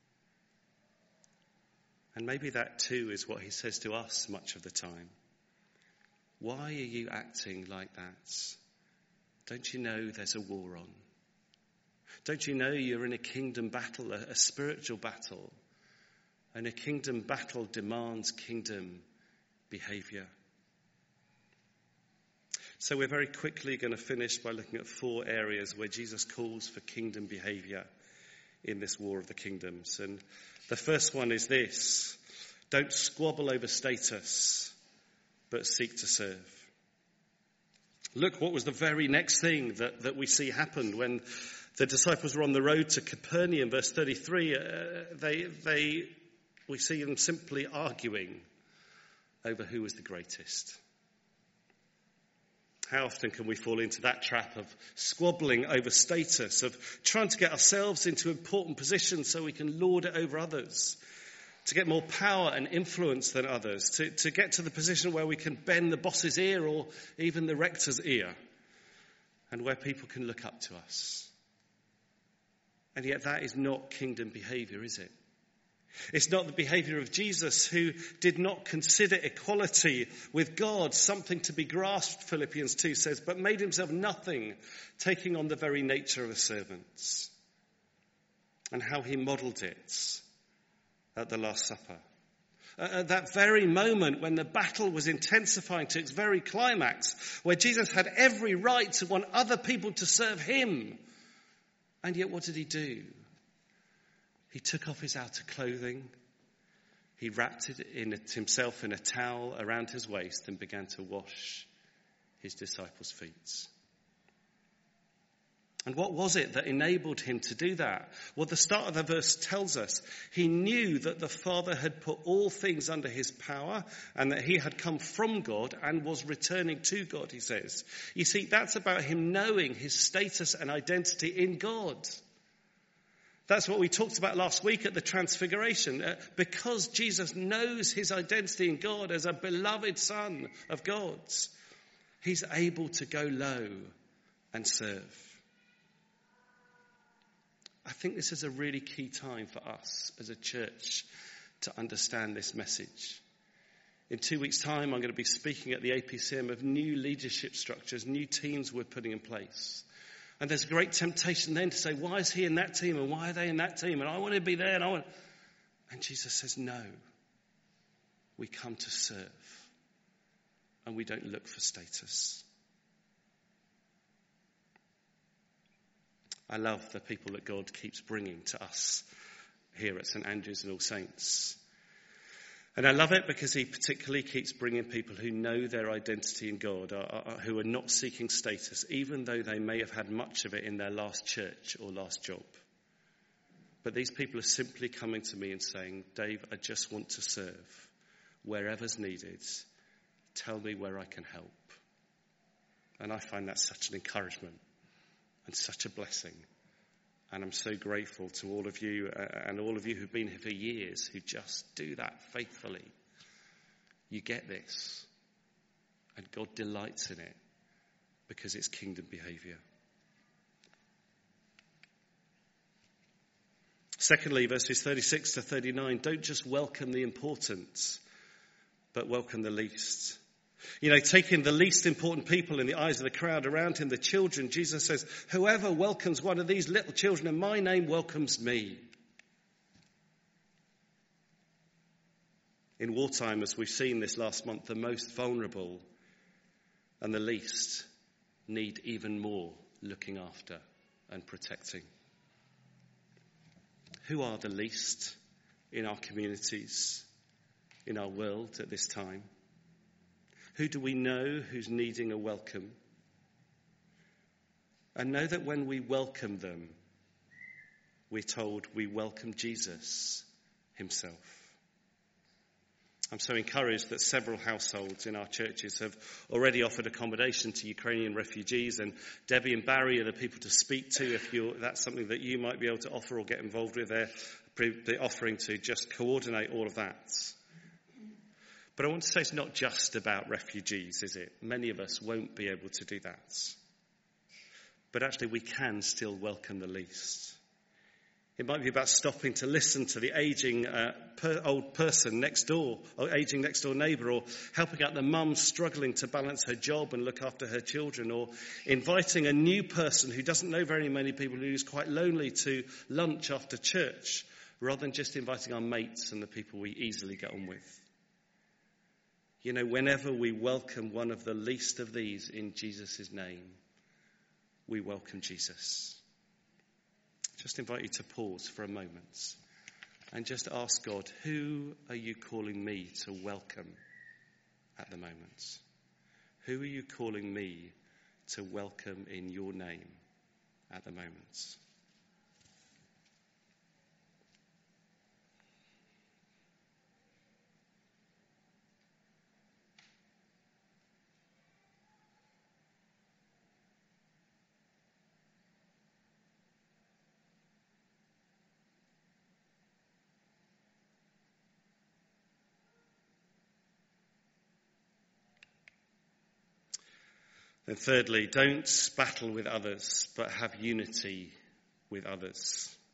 And maybe that too is what he says to us much of the time. Why are you acting like that? Don't you know there's a war on? Don't you know you're in a kingdom battle, a spiritual battle? And a kingdom battle demands kingdom behavior. So we're very quickly going to finish by looking at 4 areas where Jesus calls for kingdom behavior in this war of the kingdoms. And the first one is this: don't squabble over status, but seek to serve. Look, what was the very next thing that we see happened when the disciples were on the road to Capernaum, verse 33. We see them simply arguing over who was the greatest. How often can we fall into that trap of squabbling over status, of trying to get ourselves into important positions so we can lord it over others, to get more power and influence than others, to get to the position where we can bend the boss's ear or even the rector's ear, and where people can look up to us. And yet that is not kingdom behaviour, is it? It's not the behaviour of Jesus, who did not consider equality with God something to be grasped, Philippians 2 says, but made himself nothing, taking on the very nature of a servant. And how he modelled it at the Last Supper. At that very moment when the battle was intensifying to its very climax, where Jesus had every right to want other people to serve him. And yet what did he do? He took off his outer clothing, he wrapped himself in a towel around his waist and began to wash his disciples' feet. And what was it that enabled him to do that? Well, the start of the verse tells us he knew that the Father had put all things under his power and that he had come from God and was returning to God, he says. You see, that's about him knowing his status and identity in God. That's what we talked about last week at the Transfiguration. Because Jesus knows his identity in God as a beloved Son of God, he's able to go low and serve. I think this is a really key time for us as a church to understand this message. In 2 weeks' time, I'm going to be speaking at the APCM of new leadership structures, new teams we're putting in place. And there's a great temptation then to say, why is he in that team and why are they in that team? And I want to be there and Jesus says, no, we come to serve and we don't look for status. I love the people that God keeps bringing to us here at St Andrews and All Saints. And I love it because he particularly keeps bringing people who know their identity in God, who are not seeking status, even though they may have had much of it in their last church or last job. But these people are simply coming to me and saying, Dave, I just want to serve wherever's needed. Tell me where I can help. And I find that such an encouragement and such a blessing. And I'm so grateful to all of you and all of you who've been here for years who just do that faithfully. You get this. And God delights in it because it's kingdom behaviour. Secondly, verses 36 to 39, don't just welcome the important, but welcome the least. You know, taking the least important people in the eyes of the crowd around him, the children, Jesus says, whoever welcomes one of these little children in my name welcomes me. In wartime, as we've seen this last month, the most vulnerable and the least need even more looking after and protecting. Who are the least in our communities, in our world at this time? Who do we know who's needing a welcome? And know that when we welcome them, we're told we welcome Jesus himself. I'm so encouraged that several households in our churches have already offered accommodation to Ukrainian refugees, and Debbie and Barry are the people to speak to if that's something that you might be able to offer or get involved with. They're offering to just coordinate all of that. But I want to say it's not just about refugees, is it? Many of us won't be able to do that. But actually we can still welcome the least. It might be about stopping to listen to the aging old person next door, or aging next door neighbour, or helping out the mum struggling to balance her job and look after her children, or inviting a new person who doesn't know very many people, who's quite lonely, to lunch after church, rather than just inviting our mates and the people we easily get on with. You know, whenever we welcome one of the least of these in Jesus' name, we welcome Jesus. Just invite you to pause for a moment and just ask God, who are you calling me to welcome at the moment? Who are you calling me to welcome in your name at the moment? And thirdly, don't battle with others, but have unity with others.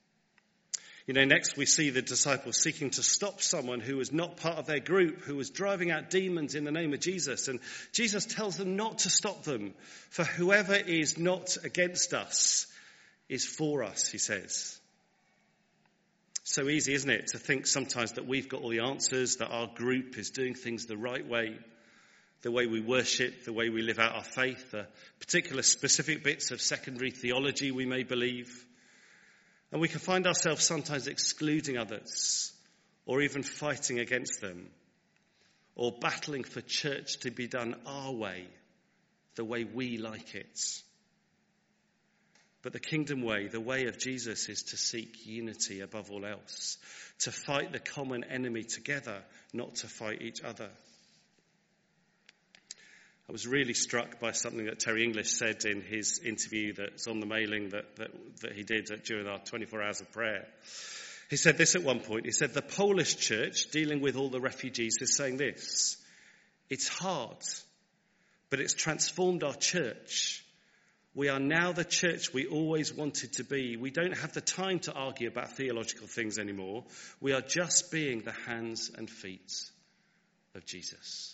Next we see the disciples seeking to stop someone who was not part of their group, who was driving out demons in the name of Jesus. And Jesus tells them not to stop them, for whoever is not against us is for us, he says. So easy, isn't it, to think sometimes that we've got all the answers, that our group is doing things the right way, the way we worship, the way we live out our faith, the particular specific bits of secondary theology we may believe. And we can find ourselves sometimes excluding others, or even fighting against them, or battling for church to be done our way, the way we like it. But the kingdom way, the way of Jesus, is to seek unity above all else, to fight the common enemy together, not to fight each other. I was really struck by something that Terry English said in his interview that's on the mailing that he did during our 24 hours of prayer. He said this at one point. He said, the Polish church, dealing with all the refugees, is saying this: it's hard, but it's transformed our church. We are now the church we always wanted to be. We don't have the time to argue about theological things anymore. We are just being the hands and feet of Jesus.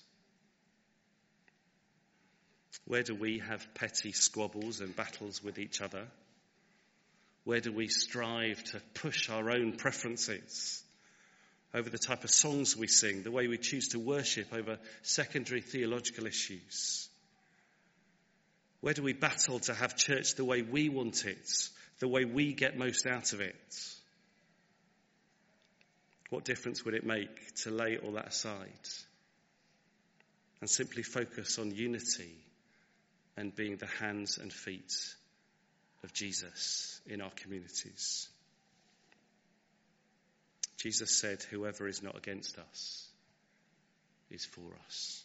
Where do we have petty squabbles and battles with each other? Where do we strive to push our own preferences over the type of songs we sing, the way we choose to worship over secondary theological issues? Where do we battle to have church the way we want it, the way we get most out of it? What difference would it make to lay all that aside and simply focus on unity and being the hands and feet of Jesus in our communities? Jesus said, whoever is not against us is for us.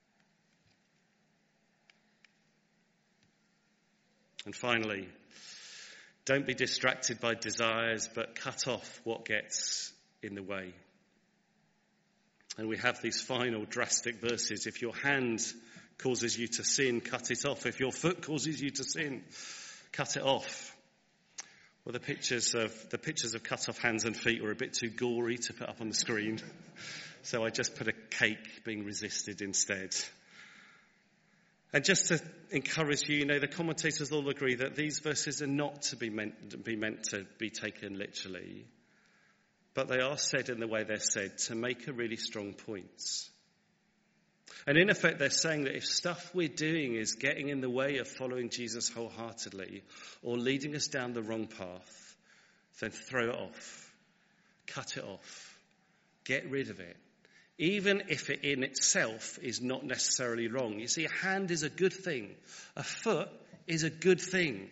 And finally, don't be distracted by desires, but cut off what gets in the way. And we have these final drastic verses. If your hand causes you to sin, cut it off. If your foot causes you to sin, cut it off. Well, the pictures of cut off hands and feet were a bit too gory to put up on the screen. So I just put a cake being resisted instead. And just to encourage you, the commentators all agree that these verses are not to be meant to be taken literally, but they are said in the way they're said to make a really strong point. And in effect, they're saying that if stuff we're doing is getting in the way of following Jesus wholeheartedly or leading us down the wrong path, then throw it off, cut it off, get rid of it. Even if it in itself is not necessarily wrong. You see, a hand is a good thing. A foot is a good thing.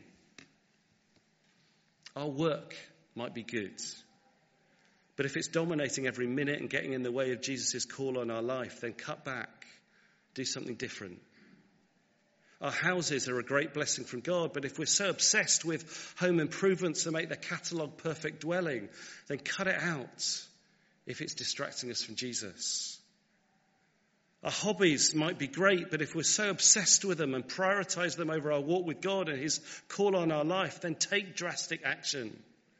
Our work might be good. But if it's dominating every minute and getting in the way of Jesus' call on our life, then cut back. Do something different. Our houses are a great blessing from God, but if we're so obsessed with home improvements to make the catalogue perfect dwelling, then cut it out. If it's distracting us from Jesus. Our hobbies might be great, but if we're so obsessed with them and prioritize them over our walk with God and his call on our life, then take drastic action.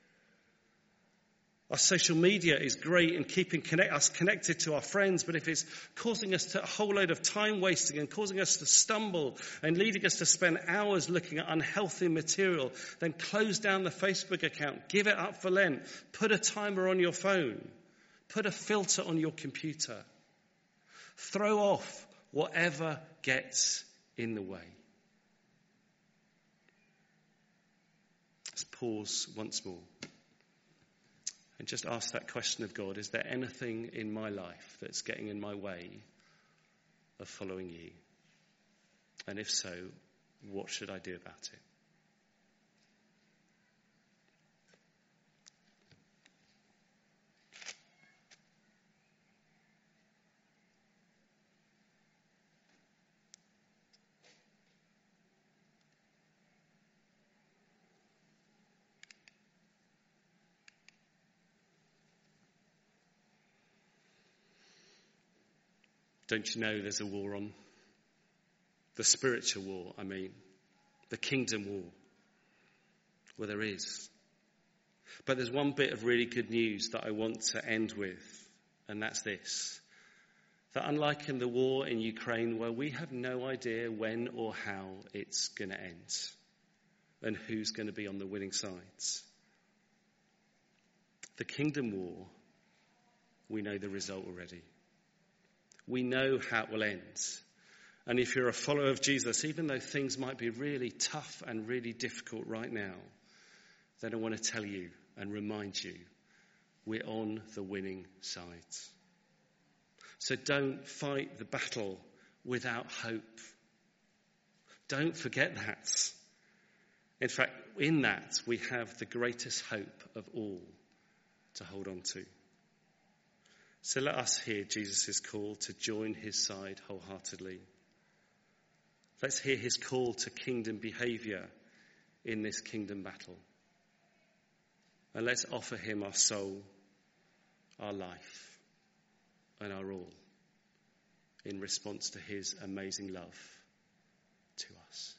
Our social media is great in keeping us connected to our friends, but if it's causing us to a whole load of time wasting and causing us to stumble and leading us to spend hours looking at unhealthy material, then close down the Facebook account, give it up for Lent, put a timer on your phone. Put a filter on your computer. Throw off whatever gets in the way. Let's pause once more and just ask that question of God. Is there anything in my life that's getting in my way of following you? And if so, what should I do about it? Don't you know there's a war on? The spiritual war, the kingdom war. Well, there is. But there's one bit of really good news that I want to end with, and that's this. That unlike in the war in Ukraine, where we have no idea when or how it's going to end and who's going to be on the winning sides, the kingdom war, we know the result already. We know how it will end. And if you're a follower of Jesus, even though things might be really tough and really difficult right now, then I want to tell you and remind you, we're on the winning side. So don't fight the battle without hope. Don't forget that. In fact, in that, we have the greatest hope of all to hold on to. So let us hear Jesus' call to join his side wholeheartedly. Let's hear his call to kingdom behaviour in this kingdom battle. And let's offer him our soul, our life, and our all in response to his amazing love to us.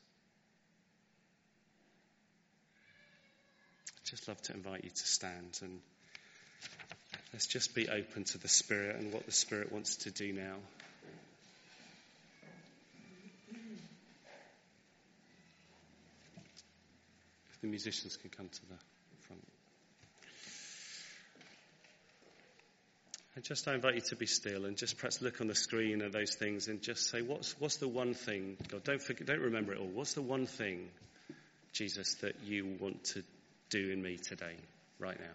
I'd just love to invite you to stand, and let's just be open to the Spirit and what the Spirit wants to do now. If the musicians can come to the front. And just I invite you to be still and just perhaps look on the screen at those things and just say, what's the one thing, God, don't remember it all. What's the one thing, Jesus, that you want to do in me today, right now?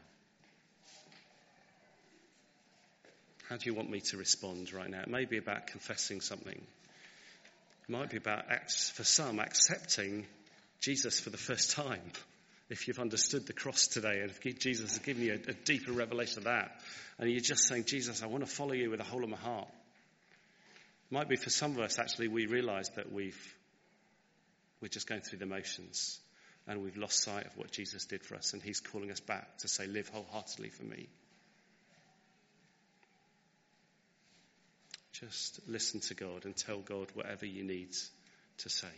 How do you want me to respond right now? It may be about confessing something. It might be about, for some, accepting Jesus for the first time. If you've understood the cross today and if Jesus has given you a deeper revelation of that, and you're just saying, Jesus, I want to follow you with the whole of my heart. It might be for some of us, actually, we realise that we're just going through the motions and we've lost sight of what Jesus did for us, and he's calling us back to say, live wholeheartedly for me. Just listen to God and tell God whatever you need to say.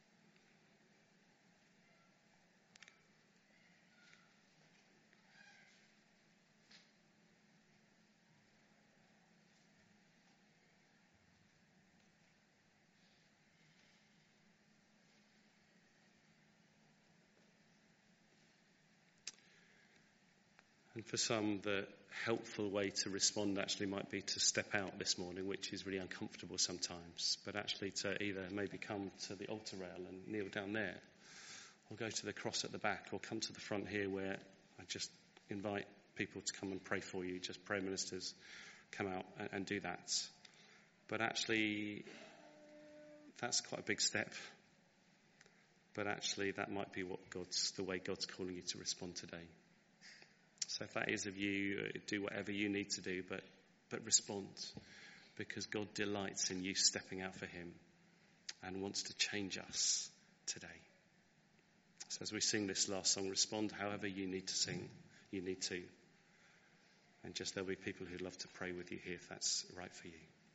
And for some, the helpful way to respond actually might be to step out this morning, which is really uncomfortable sometimes, but actually to either maybe come to the altar rail and kneel down there, or go to the cross at the back, or come to the front here where I just invite people to come and pray for you. Just prayer ministers come out and do that. But actually, that's quite a big step. But actually, that might be the way God's calling you to respond today. So if that is of you, do whatever you need to do, but respond, because God delights in you stepping out for him and wants to change us today. So as we sing this last song, respond however you need to sing, you need to. And just there'll be people who'd love to pray with you here if that's right for you.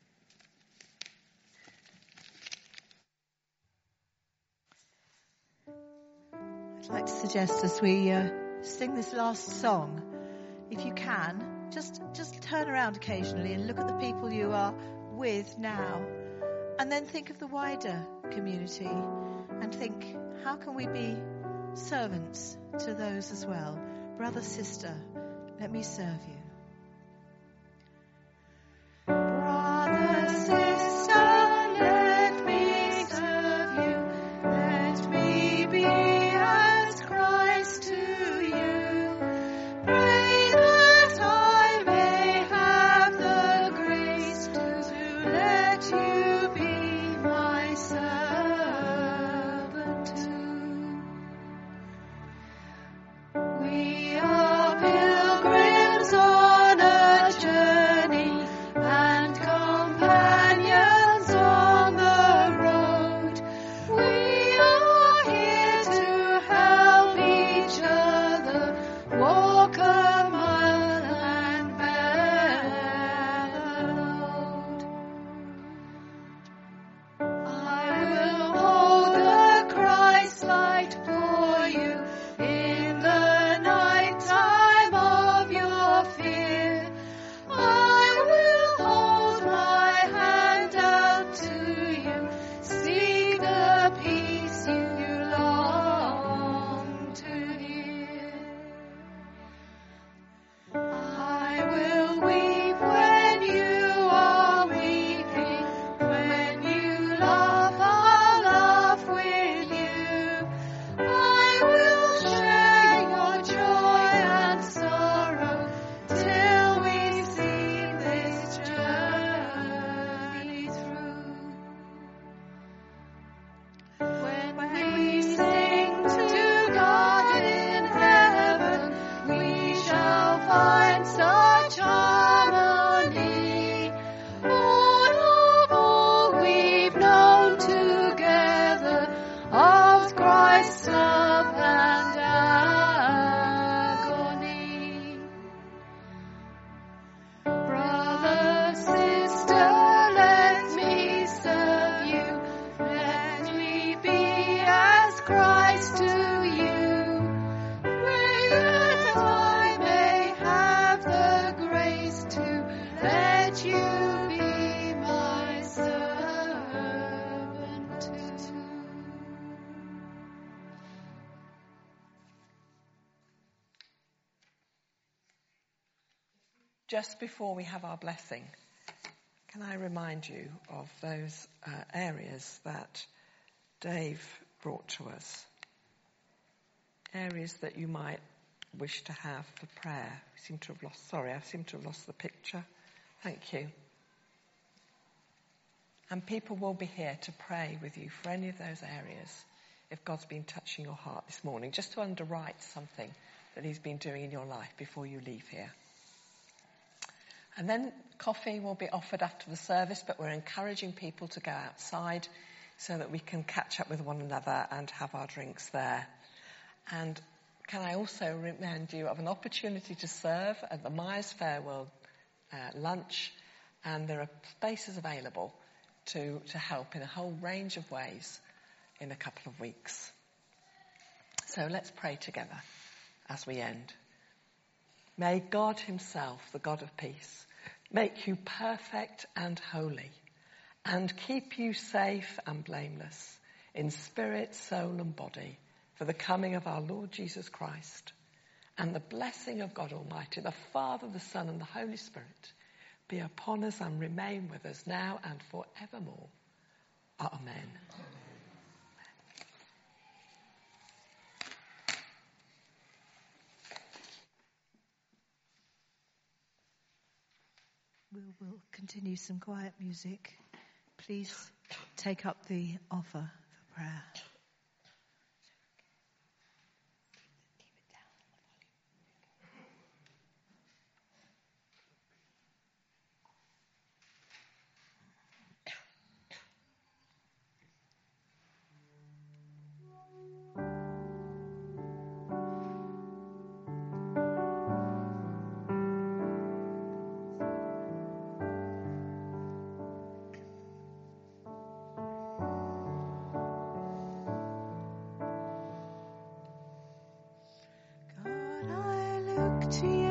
I'd like to suggest as we sing this last song, if you can, just turn around occasionally and look at the people you are with now, and then think of the wider community and think, how can we be servants to those as well? Brother, sister, let me serve you. Brother, sister, let me serve you. Let me be as Christ to you. Pray that I may have the grace to let you be my servant too. We are pilgrims on a journey and companions just before we have our blessing, can I remind you of those areas that Dave brought to us? Areas that you might wish to have for prayer. I seem to have lost the picture. Thank you. And people will be here to pray with you for any of those areas if God's been touching your heart this morning, just to underwrite something that he's been doing in your life before you leave here. And then coffee will be offered after the service, but we're encouraging people to go outside so that we can catch up with one another and have our drinks there. And can I also remind you of an opportunity to serve at the Myers Farewell lunch, and there are spaces available to help in a whole range of ways in a couple of weeks. So let's pray together as we end. May God himself, the God of peace, make you perfect and holy, and keep you safe and blameless in spirit, soul and body for the coming of our Lord Jesus Christ. And the blessing of God Almighty, the Father, the Son and the Holy Spirit be upon us and remain with us now and forevermore. Amen. We'll continue some quiet music. Please take up the offer for prayer. To